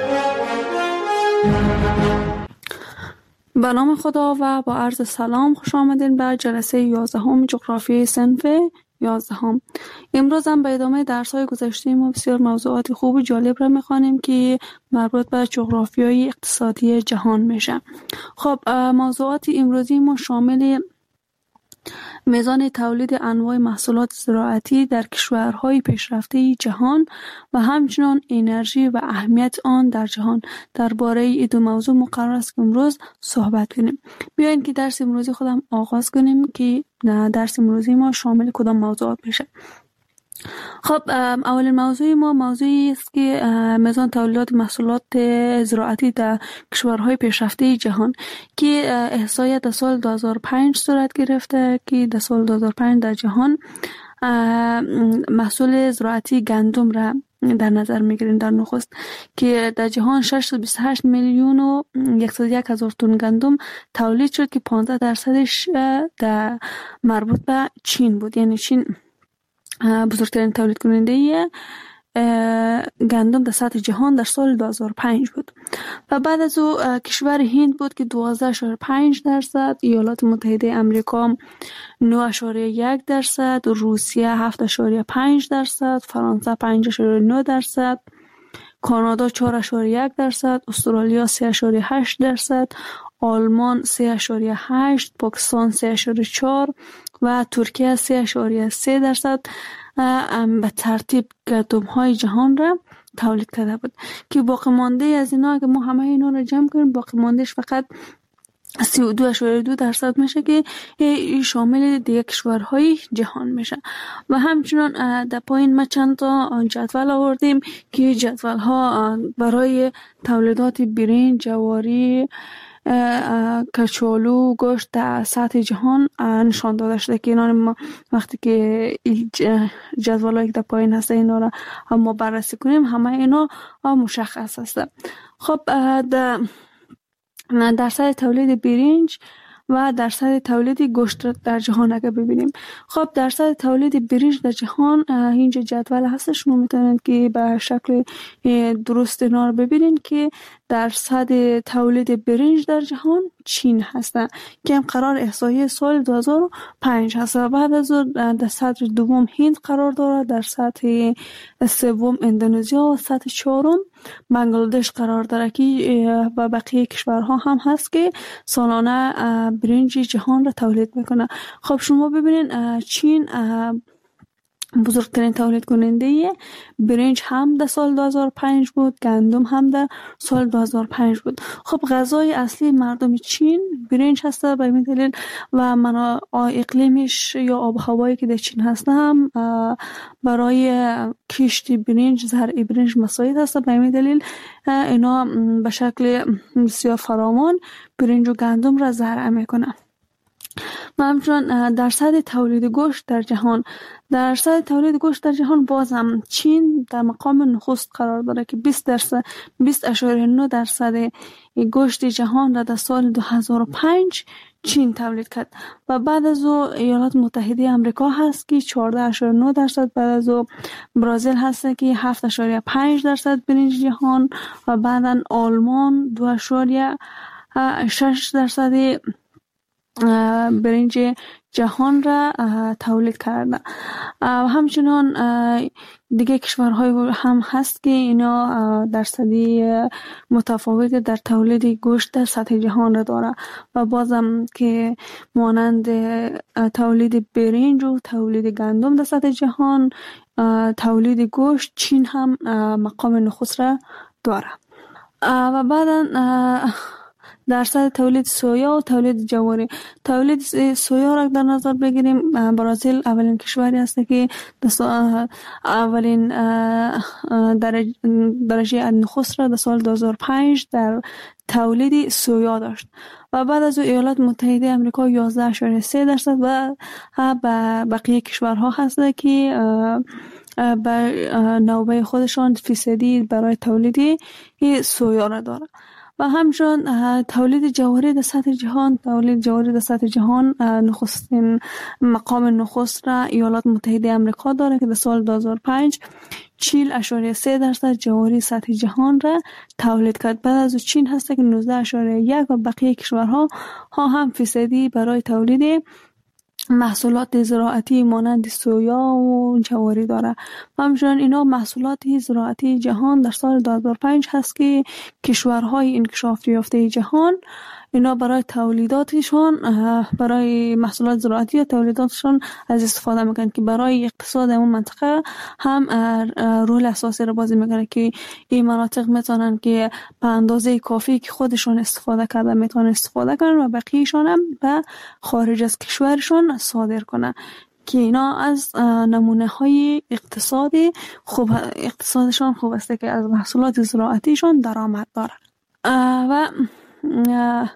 به نام خدا و با عرض سلام خوش آمدین به جلسه یازدهم جغرافیای صنف یازدهم. امروز هم به ادامه درس‌های گذشته ما بسیار موضوعات خوب و جالب را می‌خوانیم که مربوط به جغرافیای اقتصادی جهان میشه. خب موضوعات امروزی ما شامل میزان تولید انواع محصولات زراعتی در کشورهای پیشرفته جهان و همچنین انرژی و اهمیت آن در جهان درباره این دو موضوع مقرر است که امروز صحبت کنیم. بیاین که درس امروزی خودم آغاز کنیم که درس امروزی ما شامل کدام موضوعات میشه. خب اولین موضوع ما موضوعی است که میزان تولیدات محصولات زراعتی در کشورهای پیشرفته جهان که احصایه در سال دو هزار و پنج صورت گرفته که در سال دو هزار و پنج در جهان محصول زراعتی گندم را در نظر میگیریم در نخست که در جهان ششصد و بیست و هشت میلیون و صد و یک هزار تن گندم تولید شد که پانزده درصدش در مربوط به چین بود. یعنی چین بزرگترین تولید کننده گندم در سطح جهان در سال دو هزار و پنج بود و بعد از او کشور هند بود که دوازده اشاره پنج درصد، ایالات متحده امریکا نه اشاره یک درصد، روسیه هفت اشاره پنج درصد، فرانسه پنج اشاره نه درصد، کانادا چهار اشاره یک درصد، استرالیا سه اشاره هشت درصد، آلمان سه اشاره هشت، پاکستان سه اشاره چهار و ترکیه سه اشاره سه درصد به ترتیب گندم های جهان را تولید کرده بود که باقی مانده از اینا که ما همه اینا را جمع کنیم باقی ماندهش فقط سی و دو اشاره دو درصد میشه که شامل دیگه کشورهای جهان میشه. و همچنان در پایین ما چند تا جدول آوردیم که جدول ها برای تولیدات برنج، جواری، کچالو، گوشت در سطح جهان نشان داده شده که اینا ما وقتی که جدولایی که در پایین هست اینا را هم ما بررسی کنیم همه اینا مشخص هست. خب در درصد تولید برنج و درصد تولید گوشت در جهان اگر ببینیم، خب درصد تولید برنج در جهان اینجا جدول هست، شما میتونید که به شکل درست اینا رو ببینید که درصد تولید برنج در جهان چین هستن که هم قرار احصایه سال دو هزار و پنج هست و بعد از در سطح دوم هند قرار داره، در سطح سوم اندونزیا و سطح چهارم بنگلادش قرار داره که و بقیه کشورها هم هست که سالانه برنج جهان را تولید میکنه. خب شما ببینید چین بزرگترین تولید کننده برنج هم در سال دو هزار و پنج بود، گندم هم در سال دو هزار و پنج بود. خب غذای اصلی مردم چین برنج هسته به این دلیل و مناطق اقلیمش یا آب و هوایی که در چین هسته هم برای کشت برنج، زرع برنج مساعد هسته. به این دلیل اینا به شکل بسیار فراوان برنج و گندم را زرع میکنن. و همچنان درصد تولید گوشت در جهان، درصد تولید گوشت در جهان بازم چین در مقام نخست قرار داره که بیست درصد بیست اشاره نه درصد گوشت جهان را در سال دو هزار و پنج چین تولید کرد و بعد از او ایالات متحده امریکا هست که چهارده اشاره نه درصد، بعد از او برزیل هست که هفت اشاره پنج درصد برنج جهان و بعدا آلمان دو اشاره شش درصد برنج جهان را تولید کرده. همچنان دیگه کشورهای هم هست که اینا درصدی متفاوت در تولید گوشت در سطح جهان را داره و بازم که مانند تولید برنج و تولید گندم در سطح جهان، تولید گوشت چین هم مقام نخست را داره. و بعدا درصد تولید سویا و تولید جواری، تولید سویا را در نظر بگیریم، برزیل اولین کشوری است که اولین درجه نخست را در سال دو هزار و پنج در تولید سویا داشت و بعد از او ایالات متحده امریکا یازده اشاره سه درصد و بقیه کشورها هست که به نوبه خودشان فیصدی برای تولید سویا را داره. و همچنان تولید جواری در سطح جهان، تولید جواری در سطح جهان نخستین مقام نخست را ایالات متحده امریکا داره که در سال دو هزار و پنج چهل اشاره سه درصد جواری سطح جهان را تولید کرد. بعد از چین هست که نوزده اشاره یک و بقیه کشورها ها هم فیصدی برای تولید محصولات زراعتی مانند سویا و جواری داره. همچنین اینا محصولات زراعتی جهان در سال دو هزار و پنج هست که کشورهای انکشاف یافته جهان اینا برای تولیداتشون، برای محصولات زراعتی و تولیداتشون از استفاده میکنن که برای اقتصاد اون منطقه هم رول اساسی رو بازی میکنه که این مناطق میتونن که به اندازه کافی که خودشون استفاده کرده میتونن استفاده کنن و بقیهشون هم به خارج از کشورشون صادر کنن که اینا از نمونه های اقتصادی خوب اقتصادشون خوب است که از محصولات زراعتیشون درآمد دارن. و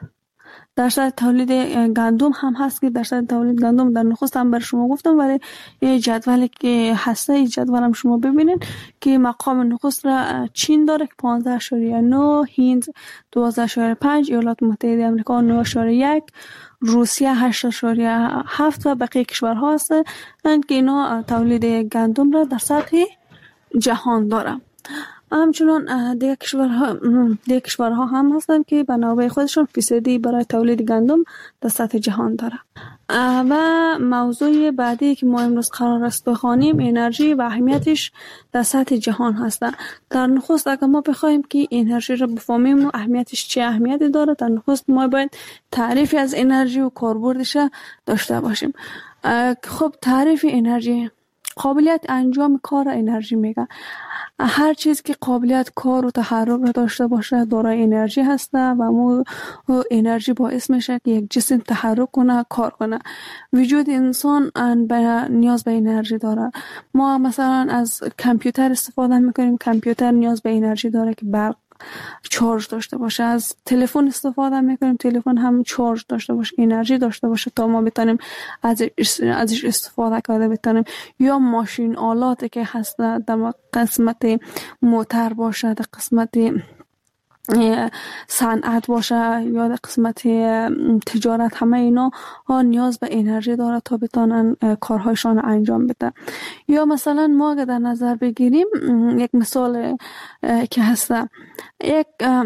درصد تولید گندم هم هست که درصد تولید گندم در نخست هم بر شما گفتم، ولی این جدولی که هسته، این جدول هم شما ببینید که مقام نخست را چین داره که پانزده اشاریه نه، هند دوازده اشاریه پنج، ایالات متحده آمریکا نه اشاریه یک، روسیه هشت اشاریه هفت و بقیه کشورها هستند که اینا تولید گندم را در سطح جهان داره. همچنان دیگه کشورها دیگه کشورها هم هستند که به نوبه خودشون فیصدی برای تولید گندم در سطح جهان داره. و موضوع بعدی که ما امروز قرار است بخوانیم انرژی و اهمیتش در سطح جهان هست. در نخست اگر ما بخوایم که انرژی را بفهمیم و اهمیتش چه اهمیتی داره، در نخست ما باید تعریفی از انرژی و کاربردش داشته باشیم. خب تعریف انرژی، قابلیت انجام کار انرژی میگه. هر چیز که قابلیت کار و تحرک را داشته باشه دارای انرژی هسته و مو انرژی باعث میشه که یک جسم تحرک کنه، کار کنه. وجود انسان نیاز به انرژی داره. ما مثلا از کامپیوتر استفاده میکنیم، کامپیوتر نیاز به انرژی داره که برق چارج داشته باشه. از تلفن استفاده میکنیم، تلفن هم چارج داشته باشه، انرژی داشته باشه تا ما بتونیم از ازش استفاده کرده بتونیم. یا ماشین آلاتی که هست در قسمت موتور باشه، در قسمت صنعت باشه یا در قسمت تجارت، همه اینا ها نیاز به انرژی داره تا بتونن کارهایشان انجام بده. یا مثلا ما اگر در نظر بگیریم یک مثال که هست، یک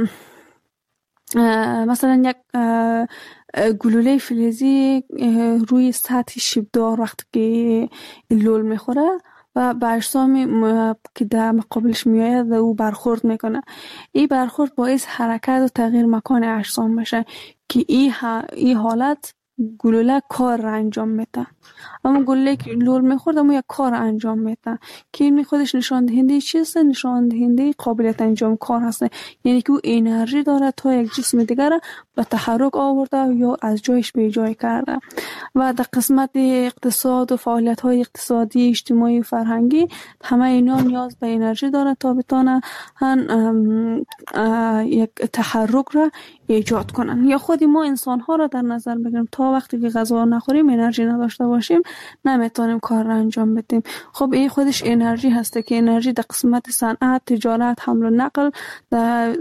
مثلا یک گلوله فلزی روی سطح شیبدار وقتی که لول میخوره و به اجسامی که در مقابلش میآید و او برخورد میکنه، این برخورد باعث حرکت و تغییر مکان اجسام میشه که این این حالت گلوله کار را انجام میده. اما گلوله که لول میخورد اما یک کار انجام میده که این خودش نشان دهنده چیست؟ نشان دهنده قابلیت انجام کار هست. یعنی که او انرژی داره تا یک جسم دیگر به تحرک آورده یا از جایش به جای کرده. و در قسمت اقتصاد و فعالیت های اقتصادی، اجتماعی و فرهنگی همه اینا نیاز به انرژی داره تا بتونه یک تحرک را ایجاد کنن. یا خودی ما انسان ها را در نظر بگیریم، تا وقتی که غذا نخوریم انرژی نداشته باشیم نمیتونیم کار را انجام بدیم. خب این خودش انرژی هسته که انرژی در قسمت صنعت، تجارت، حمل و نقل در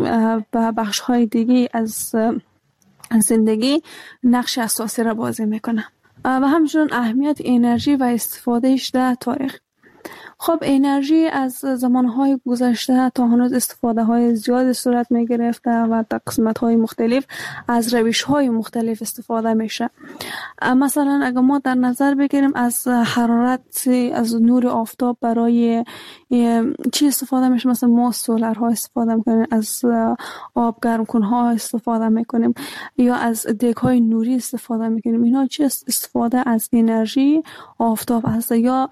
بخش های دیگه از زندگی نقش اساسی را بازی میکنه. و همچنین اهمیت انرژی و استفادهش در تاریخ. خب انرژی از زمانهای گذشته تا هنوز استفاده های زیاد صورت می گرفته و در قسمت های مختلف از روش های مختلف استفاده میشه. مثلا اگر ما در نظر بگیریم از حرارت از نور آفتاب برای چی استفاده میشه؟ مثلا ما سولرها استفاده میکنیم، از آب گرم کنها استفاده میکنیم یا از دیگ های نوری استفاده میکنیم. اینا چی استفاده از انرژی آفتاب هست. یا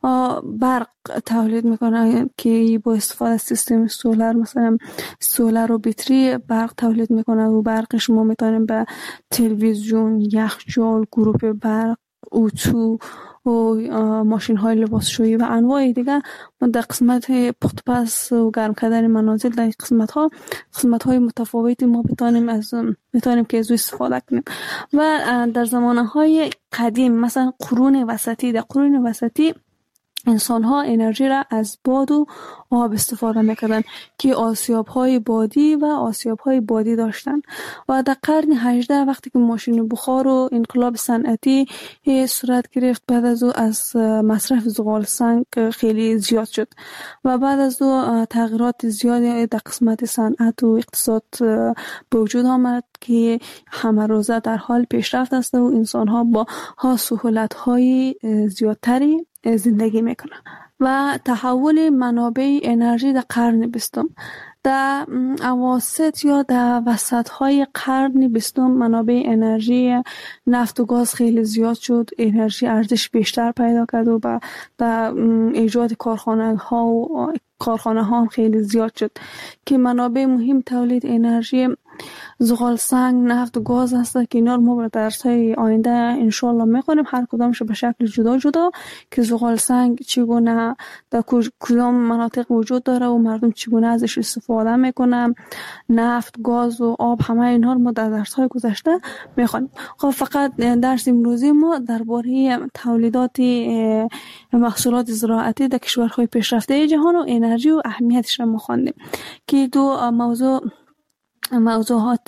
برق تولید میکنه که با استفاده از سیستم سولر، مثلا سولر و بطری برق تولید میکنه و برقش ما میتونیم به تلویزیون، یخچال، گروپ برق، اتو و ماشین های لباسشویی و انواع دیگه در قسمت پخت پس و گرم کردن منازل در قسمت ها قسمت های متفاوتی ما بتونیم از میتونیم که از استفاده کنیم. و در زمانه های قدیم مثلا قرون وسطی، در قرون وسطی انسان ها انرژی را از باد و آب استفاده میکردن که آسیاب های بادی و آسیاب های بادی داشتن. و در قرن هجدهم وقتی که ماشین بخار و انقلاب صنعتی صورت گرفت، بعد از او از مصرف زغال سنگ خیلی زیاد شد و بعد از او تغییرات زیادی در قسمت صنعت و اقتصاد به وجود آمد که همه روزه در حال پیشرفت است و انسان ها با ها سهولت های زیادتری زندگی میکنن. و تحول منابع انرژی در قرن بیستم، در اواسط یا در وسط های قرن بیستم منابع انرژی نفت و گاز خیلی زیاد شد، انرژی ارزش بیشتر پیدا کرد و در ایجاد کارخانه ها و کارخانه ها هم خیلی زیاد شد که منابع مهم تولید انرژی زغال سنگ، نفت و گاز هست که اینا رو ما در درس‌های آینده انشالله می‌خونیم، هر کدامش به شکل جدا جدا که زغال سنگ چگونه در کدام مناطق وجود داره و مردم چگونه ازش استفاده میکنن، نفت، گاز و آب، همه اینها رو ما در درس‌های گذشته می‌خونیم. خب فقط درس امروزی ما درباره تولیدات محصولات زراعتی در کشورهای پیشرفته جهان و انرژی و اهمیتش رو می‌خوندیم که دو موضوع موضوعات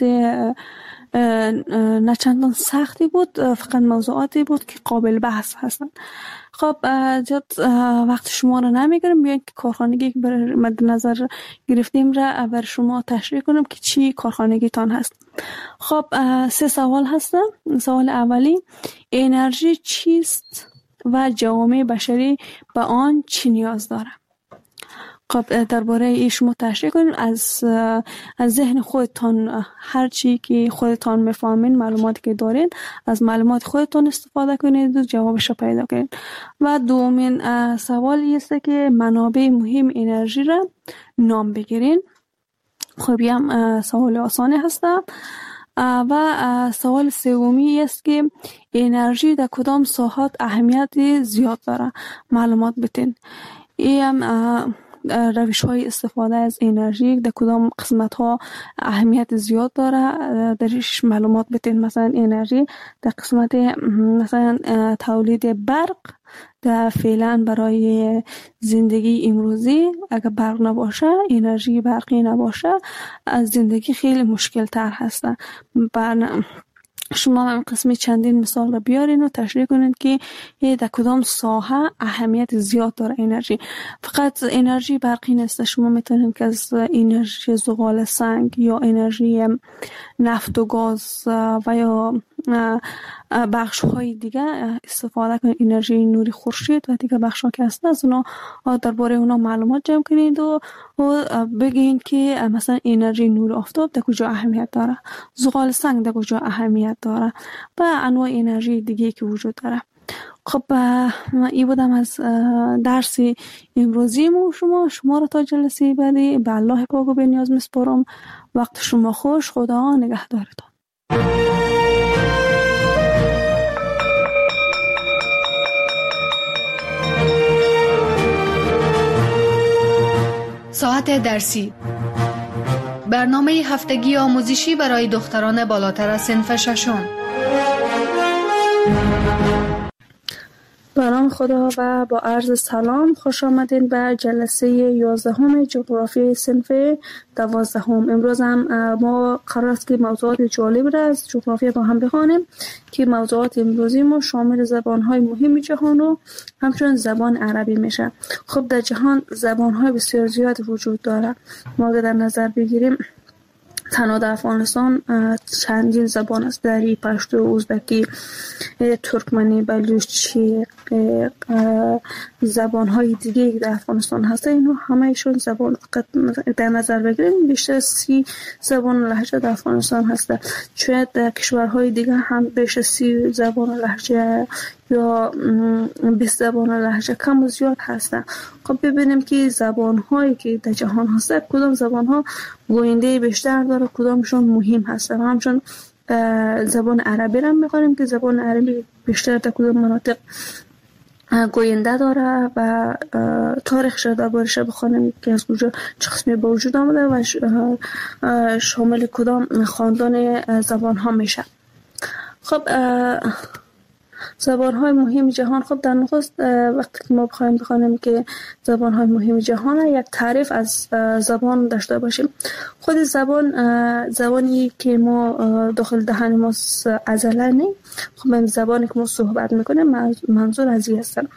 نه چندان سختی بود، فقط موضوعاتی بود که قابل بحث هستند. خب جد وقت شما رو نمیگیرم، بیاین که کارخانگی که بر مد نظر گرفتیم را بر شما تشریح کنم که چی کارخانگی تان هست. خب سه سوال هستم. سوال اولی، انرژی چیست و جوامع بشری به آن چی نیاز داره؟ خب درباره این شما تشریح کنید، از از ذهن خودتان هر چی که خودتان میفهمین، معلوماتی که دارین، از معلومات خودتان استفاده کنید و جوابش رو پیدا کنید. و دومین سوال است که منابع مهم انرژی را نام بگیرین. خب هم سوال آسانی هستم. و سوال سومی است که انرژی در کدام ساحات اهمیت زیاد داره، معلومات بتین. این هم روش های استفاده از انرژی در کدام قسمت ها اهمیت زیاد داره، درش معلومات بتین. مثلا انرژی در قسمت مثلا تولید برق در فعلا برای زندگی امروزی اگر برق نباشه، انرژی برقی نباشه، از زندگی خیلی مشکل تر هستن. بر شما هم قسمی چندین مثال را بیارین و تشریح کنید که در کدام ساحه اهمیت زیاد داره انرژی. فقط انرژی برقی نیست، شما میتونید که از انرژی زغال سنگ یا انرژی نفت و گاز و یا بخش های دیگه استفاده کنید، انرژی نوری خورشید و دیگه بخش ها که هست از اونا درباره اونا معلومات جمع کنید و بگین که مثلا انرژی نور آفتاب در کجا اهمیت داره، زغال سنگ در کجا اهمیت داره و انواع انرژی دیگه که وجود داره. خب این بودم از درس امروزی ما شما شما را تا جلسه بعدی به الله پاک و به نیاز میسپارم. وقت شما خوش، خدا نگهدارتان. ساعت درسی، برنامه هفتگی آموزشی برای دختران بالاتر از صنف ششم. به نام خدا و با عرض سلام، خوش آمدین به جلسه یازدهم جغرافی صنف دوازدهم. امروز هم ما قرار است که موضوعات جالب را از جغرافی با هم بخوانیم که موضوعات امروزی ما شامل زبان‌های مهم جهان و همچنین زبان عربی میشه. خب در جهان زبان‌های بسیار زیاد وجود داره. ما در نظر بگیریم تنها در افغانستان چندین زبان است، دری، پشتو، ازبکی، ترکمنی، بلوچی، زبان‌های دیگه در افغانستان هست. اینو همه‌شون زبان فقط در نظر بگیریم بیشتر سی زبان و لهجه در افغانستان هست. شاید در کشورهای دیگه هم بیش از سی زبان و لهجه یا بیست زبان و لهجه کم و زیاد هستن. خب ببینیم که زبان‌هایی که در جهان هست کدام زبان‌ها گوینده بیشتر داره، کدامشون مهم هستن. همچون زبان عربی را می‌خونیم که زبان عربی بیشتر در کدام مناطق گوینده داره و تاریخش را دربارش بخونیم که از کجا چه قسمی به وجود آمده و شامل کدام خاندان زبان‌ها میشه. خب زبان‌های مهم جهان. خب در نخست وقتی که ما بخوایم بخوانیم که زبان‌های مهم جهان، یک تعریف از زبان داشته باشیم. خود زبان زبانی که ما داخل دهن ما عضله نی. خب این زبانی که ما صحبت میکنیم منظور از این هست.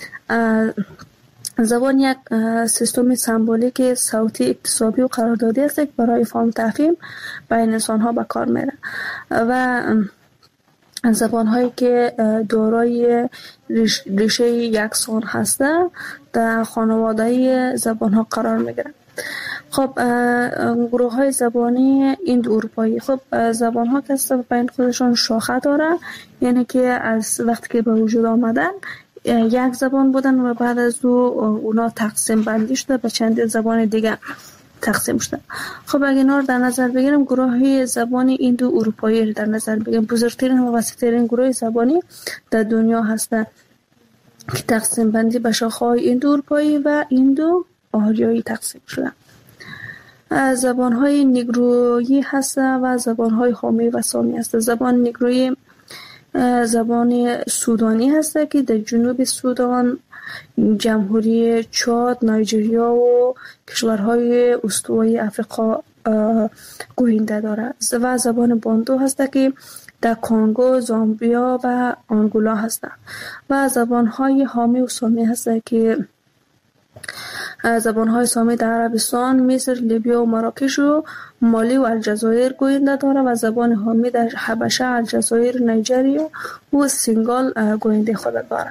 زبان یک سیستم سمبولیک صوتی اکتسابی و قراردادی است که برای فهم تفهیم بین انسان‌ها به کار میره و زبان هایی که دارای ریشه یکسان هسته در خانواده زبان ها قرار میگیرن. خب گروه های زبانی ایندو اروپایی. خب زبان ها که بین خودشون شاخه داره، یعنی که از وقتی که به وجود آمدن یک زبان بودن و بعد از او اونا تقسیم بندی شده به چند زبان دیگه. تقسیم شده. خب اگه اینا رو در نظر بگیریم، گروه زبانی ایندو اروپایی رو در نظر بگیریم، بزرگترین و وسیع‌ترین گروه زبانی در دنیا هسته که تقسیم بندی به شاخه‌های ایندو اروپایی و ایندو آریایی تقسیم شده. زبان‌های نیگرویی هست و زبان‌های حامی و سامی هست. زبان نیگرویی زبان سودانی هست که در جنوب سودان، جمهوری چاد، نایجریا و کشورهای استوایی افریقا گوینده دارد. و زبان باندو هست که در کنگو، زامبیا و آنگولا هست. و زبان‌های حامی و سامی هست که زبان‌های سامی در عربستان، مصر، لیبیا و مراکش و مالی و الجزایر گوینده دارد و زبان حامی در حبشه، الجزایر، نیجریه و سنگال گوینده خود دارد.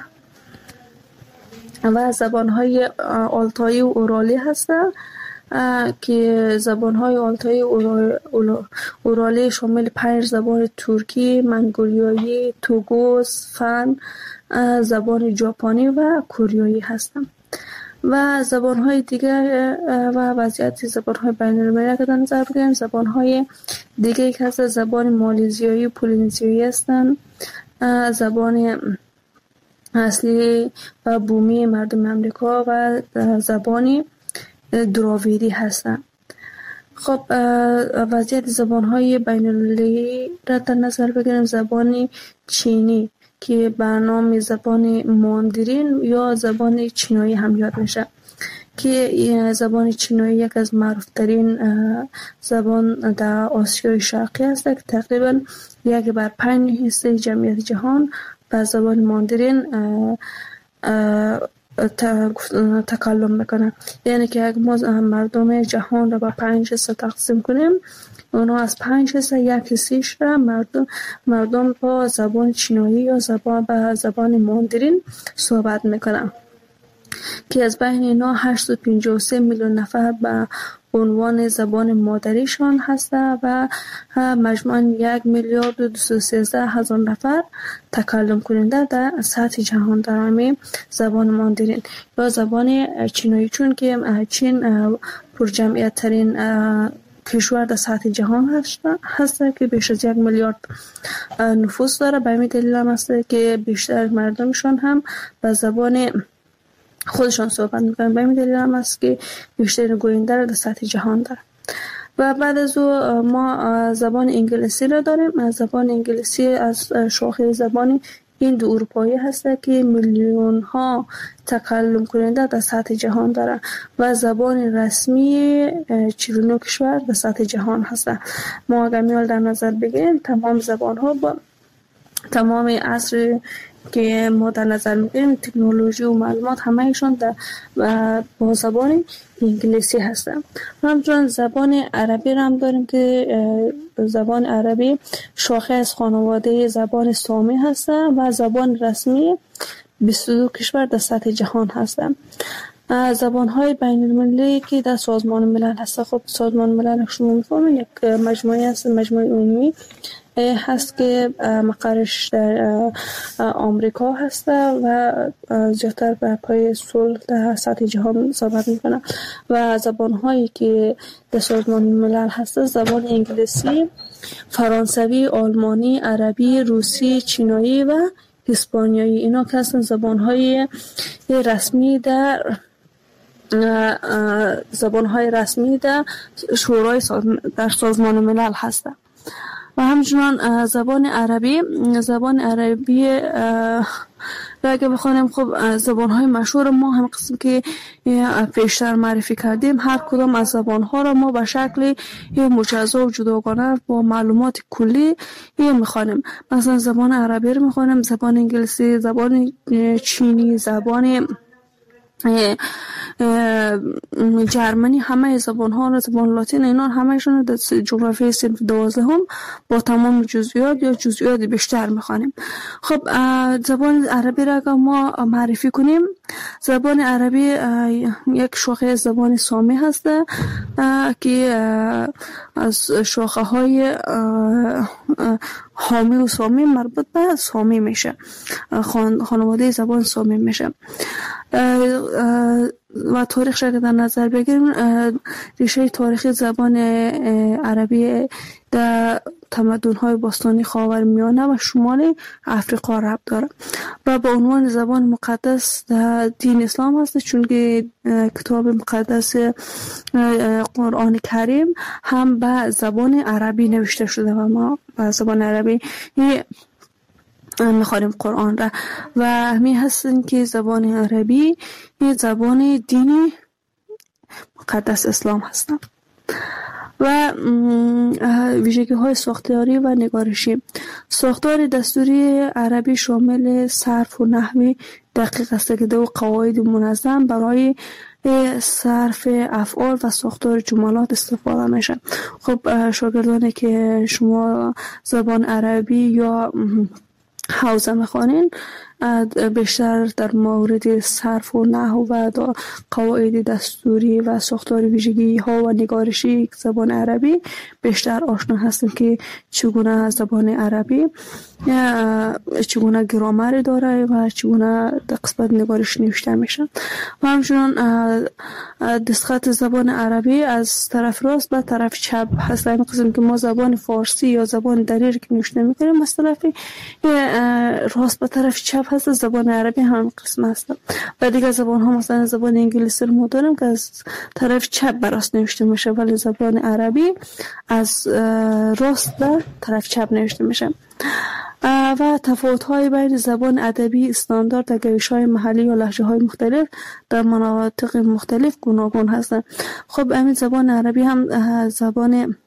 و زبان‌های آلتایی و اورالی هستند که زبان‌های آلتایی و اورالی شامل پنج زبان ترکی، منگولیایی، توگوس، فن، زبان ژاپنی و کوریایی هستند. و زبان‌های دیگر و وضعیت زبان‌های بین‌المللی که در نظر بگیریم، زبان‌های دیگه که هست زبان مالزیایی و پولینزیایی هستند، زبان اصلی و بومی مردم امریکا و زبان دراویدی هستند. خب وضعیت زبان‌های بین‌المللی را در نظر بگیریم، زبان چینی که به نام زبان ماندرین یا زبان چینایی هم یاد میشه که زبان چینایی یک از معروفترین زبان در آسیای شرقی است که تقریبا یک بر پنج حصه جمعیت جهان به زبان ماندرین تکلم میکنه. یعنی که اگه ما مردم جهان را به پنج حصه تقسیم کنیم، اونا از پنج حصه یک حصه‌اش را مردم مردم با زبان چینایی یا زبان به زبان ماندرین صحبت میکنن که از بین اینا هشتصد و پنجاه و سه میلیون نفر به عنوان زبان مادریشان هسته و مجموعاً یک میلیارد و دویست و سیزده هزار نفر تکلم کننده در سطح جهان دارند زبان ماندرین یا زبان چینایی، چون که چین پر جمعیت ترین کشور در سطح جهان هست که بیش از یک میلیارد نفوس داره. به همین دلیل هم هست که بیشتر مردمشان هم به زبان خودشان صحبت میکنن. به همین دلیل هم هست که بیشتر گوینده را در سطح جهان داره. و بعد از او ما زبان انگلیسی را داریم. زبان انگلیسی از شاخه زبان ایندو اروپایی هست که میلیون ها تکلم کننده در سطح جهان داره و زبان رسمی چهل و نه کشور در سطح جهان هست. ما اگر میال در نظر بگیریم، تمام زبان ها با تمام عصر که ما در نظر میگیریم، تکنولوژی و معلومات همهشون در با زبان انگلیسی هستن. همچنین زبان عربی را هم داریم که زبان عربی شاخه از خانواده زبان سامی هست و زبان رسمی بیست و دو کشور در سطح جهان هستند. زبان‌های بین‌المللی که در سازمان ملل هست، خب سازمان ملل شما می‌فهمید یک مجموعه است، مجموعه عمومی هست که مقرش در آمریکا هست و زیادتر بر پای صلح در سطح جهان صحبت میکنه. و زبان‌هایی که در سازمان ملل هست زبان انگلیسی، فرانسوی، آلمانی، عربی، روسی، چینایی و اسپانیایی. اینا که هستن زبان‌های رسمی در زبان‌های رسمی در شورای در سازمان ملل هستند. و همچنان زبان عربی زبان عربی را اگه بخوانیم، خب زبان‌های مشهور ما هم قسم که پیشتر معرفی کردیم، هر کدام از زبان‌ها را ما به شکل مجزا و جداگانه با معلومات کلی میخوانیم. مثلا زبان عربی رو میخوانیم، زبان انگلیسی، زبان چینی، زبان جرمنی، همه زبان ها رو، زبان لاتین، اینا همهشون در جغرافی صنف دوازدهم با تمام جزئیات یا جزئیات بیشتر میخوانیم. خب زبان عربی را که ما معرفی کنیم، زبان عربی یک شاخه زبان سامی هست که از شاخه های حامی و سامی مربوط به سامی میشه، خانواده زبان سامی میشه. و تاریخش اگر در نظر بگیریم، ریشه تاریخی زبان عربی در تمدن‌های باستانی خاورمیانه و شمال افریقا ربط داره و به عنوان زبان مقدس در دین اسلام هست، چون که کتاب مقدس قرآن کریم هم به زبان عربی نوشته شده و ما به زبان عربی میخوانیم قرآن را و همین هستن که زبان عربی یه زبان دینی مقدس اسلام هستن. و ویژگی های ساختاری و نگارشی. ساختار دستوری عربی شامل صرف و نحوی دقیق است که دو قواعد منظم برای صرف افعال و ساختار جملات استفاده میشه. خب شاگردانی که شما زبان عربی یا حوزه میخوانین بیشتر در مورد صرف و نحو و قواعد دستوری و ساختار ویژگی ها و نگارشی زبان عربی بیشتر آشنا هستیم که چگونه زبان عربی چگونه گرامر داره و چگونه در قسمت نگارش نوشته میشه. و همچنان دستخط زبان عربی از طرف راست به طرف چپ هست. این قسم که ما زبان فارسی یا زبان دریر که نوشته میکنیم از طرف راست به طرف چپ هست، زبان عربی هم قسم هست. و دیگه زبان ها مثلا زبان انگلیسی رو ما داریم که از طرف چپ به راست نوشته میشه، ولی زبان عربی از راست به طرف چپ نوشته میشه. و تفاوت‌های بین زبان ادبی استاندارد در گویش‌های محلی و لهجه‌های مختلف در مناطق مختلف گوناگون هستند. خب همین زبان عربی هم زبان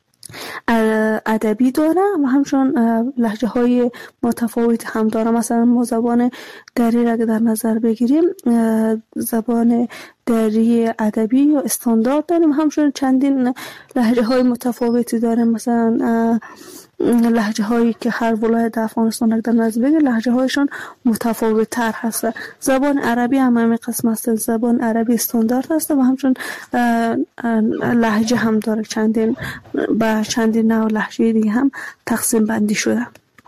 ادبی داره و همچنان لهجه های متفاوت هم داره. مثلا ما زبان دری را در نظر بگیریم، زبان دری ادبی یا استاندارد داریم، همچنان چندین لهجه های متفاوتی داریم. مثلا لهجه هایی که هر ولایت در افغانستان در نظر بگیریم لهجه هایشان متفاوت تر هست. زبان عربی هم همین قسم است، زبان عربی استاندارد هست و همچنان لهجه هم داره، چندین با چندین نوع لهجه دیگه هم تقسیم بندی شده.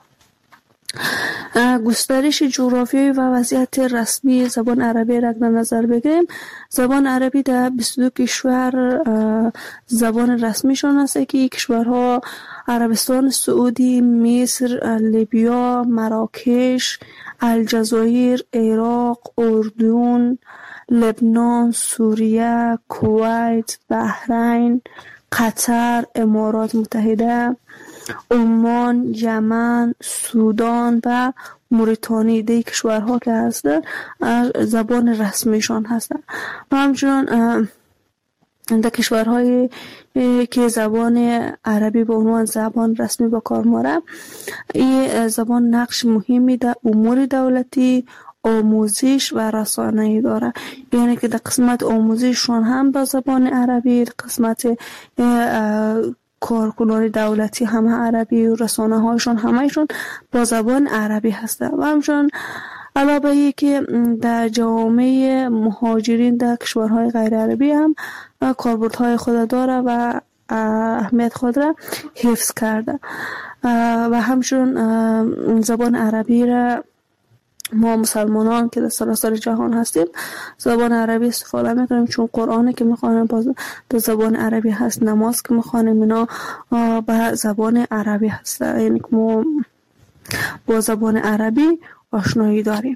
گسترش جغرافیایی و وضعیت رسمی زبان عربی را در نظر بگیریم، زبان عربی در بیست و دو کشور زبان رسمی شون است که کشورها عربستان سعودی، مصر، لیبیا، مراکش، الجزایر، عراق، اردن، لبنان، سوریه، کویت، بحرین، قطر، امارات متحده، عمان، یمن، سودان و موریتانی دی کشورها که هستند زبان رسمیشان هستند. و همچنان در کشورهای که زبان عربی به عنوان زبان رسمی با کار میبره، این زبان نقش مهمی در امور دولتی، آموزش و رسانه‌ای داره. یعنی که در قسمت آموزششون هم با زبان عربی، در قسمت کارکنان دولتی هم عربی و رسانه هایشون همهشون با زبان عربی هستن. و همچنان علاوه ای که در جامعه مهاجرین در کشورهای غیر عربی هم کاربردهای خود داره و اهمیت خود را حفظ کرده. و همچنان زبان عربی را ما مسلمانان که در سراسر جهان هستیم زبان عربی استفاده میکنیم، چون قرآن که میخوانیم در زبان عربی هست، نماز که میخوانیم اینا به زبان عربی هست. یعنی که ما با زبان عربی آشنایی داریم.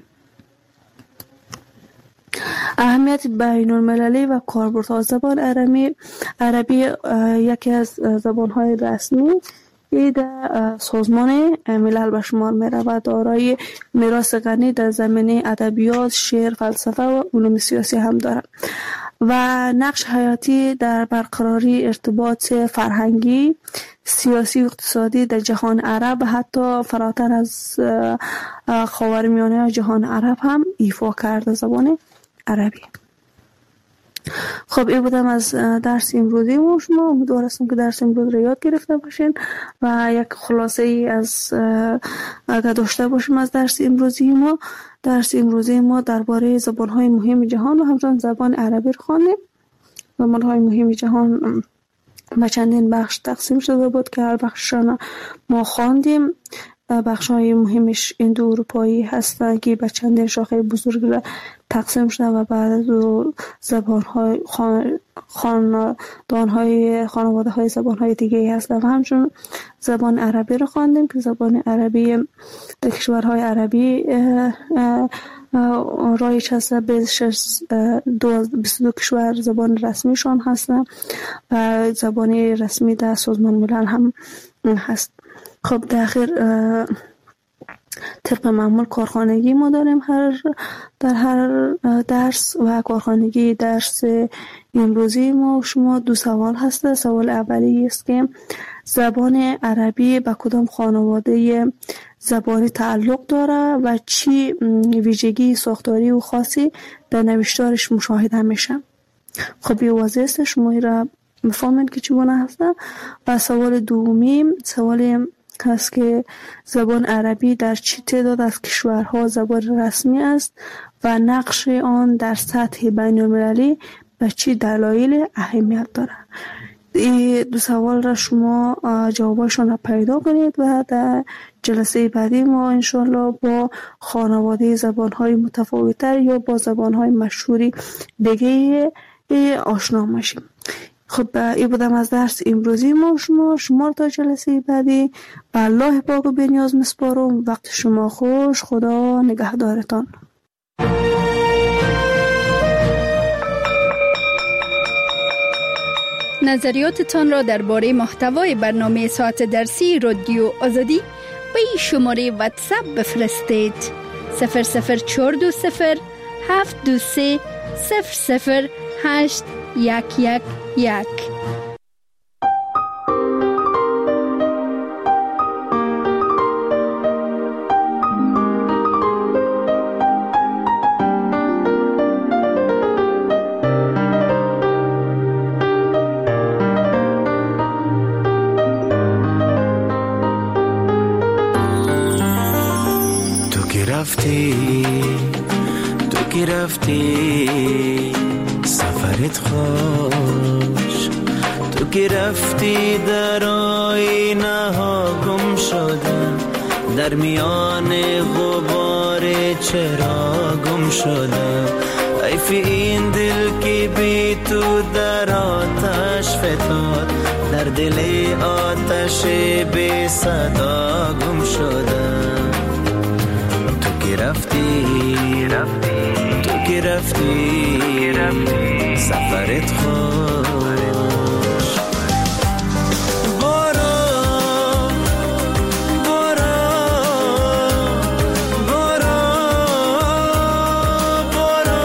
اهمیت بین المللی و کاربردها زبان عربی عربی یکی از زبانهای رسمی در سازمان ملل به شمار میره و دارای میراث غنی در زمینه ادبیات، شعر، فلسفه و علوم سیاسی هم داره و نقش حیاتی در برقراری ارتباط فرهنگی، سیاسی و اقتصادی در جهان عرب، حتی فراتر از خاورمیانه جهان عرب هم ایفا کرده زبان عربی. خب این بودم از درس امروزی ما. شما امیدوار هستم که درس امروز رو یاد گرفته باشین و یک خلاصه ای از اگر داشته باشیم از درس امروزی ما. درس امروزی ما درباره زبان‌های مهم جهان و همچنین زبان عربی رو خواندیم. زبان‌های مهم جهان به چندین بخش تقسیم شده بود که هر بخششان ما خواندیم. بخش‌های مهمش اندو اروپایی هستند که به چندین شاخه بزرگ تقسیم شده و بعد از زبان‌های خاندان‌های خانواده‌های زبان‌های دیگه هستند و همچنین زبان عربی رو خواندیم که زبان عربی در کشورهای عربی رایج هست. بیست و دو کشور زبان رسمیشان هستند و زبان رسمی در سازمان ملل هم هست. خب در آخر طبق معمول کارخانگی ما داریم هر در هر درس و کارخانگی درس امروزی ما شما دو سوال هست. سوال اولی است که زبان عربی به کدام خانواده زبانی تعلق داره و چی ویژگی ساختاری و خاصی در نوشتارش مشاهده میشه. خب یه واضح است، شما را میفهمید که چگونه هست. و سوال دومی سوال هست که زبان عربی در چه تعداد از کشورها زبان رسمی است و نقش آن در سطح بین المللی به چه دلایل اهمیت دارد. این دو سوال را شما جوابشان را پیدا کنید و در جلسه بعدی ما انشالله با خانواده زبانهای متفاوت‌تر یا با زبانهای مشهوری دیگه آشنا میشیم. خب این بودم از درس امروزی ما شما شما تا جلسه بعدی به الله پاک و بی‌نیاز میسپارم. وقت شما خوش، خدا نگهدارتان. نظریاتتان را درباره محتوای برنامه ساعت درسی رادیو آزادی به این شماره واتساپ بفرستید: صفر صفر چهار دو صفر هفت دو سه صفر صفر هشت یک یک یک. تو که رفتی تو که رفتی سفرت خوش، تو که رفتی در آینه ها گم شدم، در میان غبار چرا گم شدم. حیف این دل که بی تو در آتش فتاد، در دل آتش بی صدا گم شدم. تو که رفتی تو که رفتی سفرت خوش. برو برو برو برو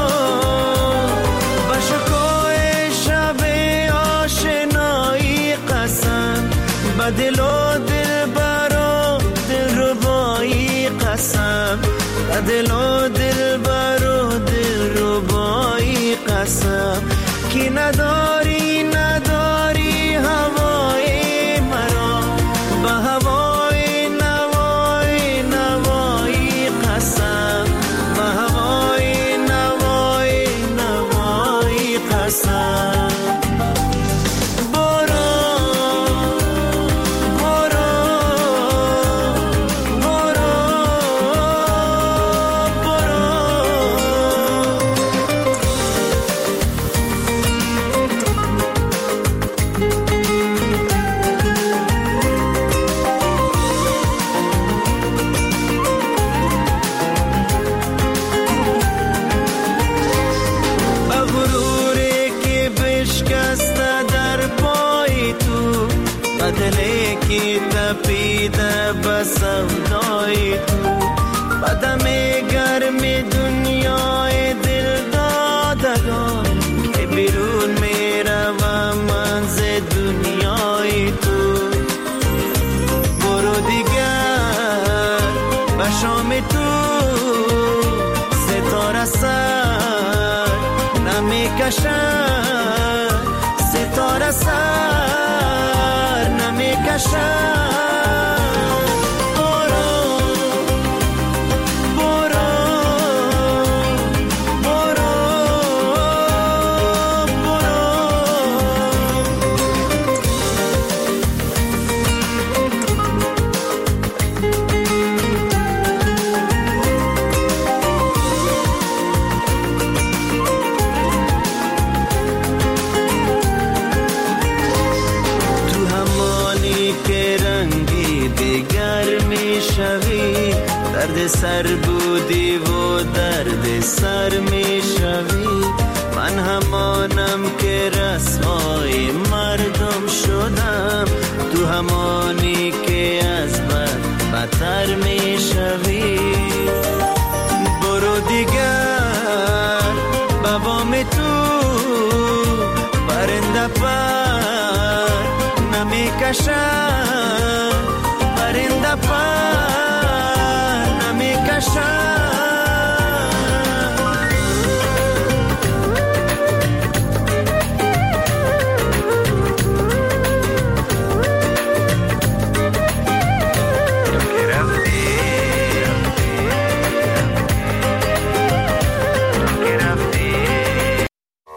با شکوه شب آشنایی قسم، با دل و دل برو دل ربایی قسم، با دل و دل برو دل ربایی قسم. که نداری نداری هوای مرا، با هوای نوای نوای قسم، با هوای نوای نوای قسم. دلی که تپیده بسم دای تو، بدم گرم دنیای دل دادگان که بیرون میروم من ز دنیای تو. برو دیگر به شام تو ستاره سر نمیکشد، ستاره سر نمیکشد. درد سر بودی و درد سر می شوی. من همانم که رسوای مردم شدم، تو همانی که از بد بدتر می شوی. برو دیگر بابام تو پرنده پر نمی کشم،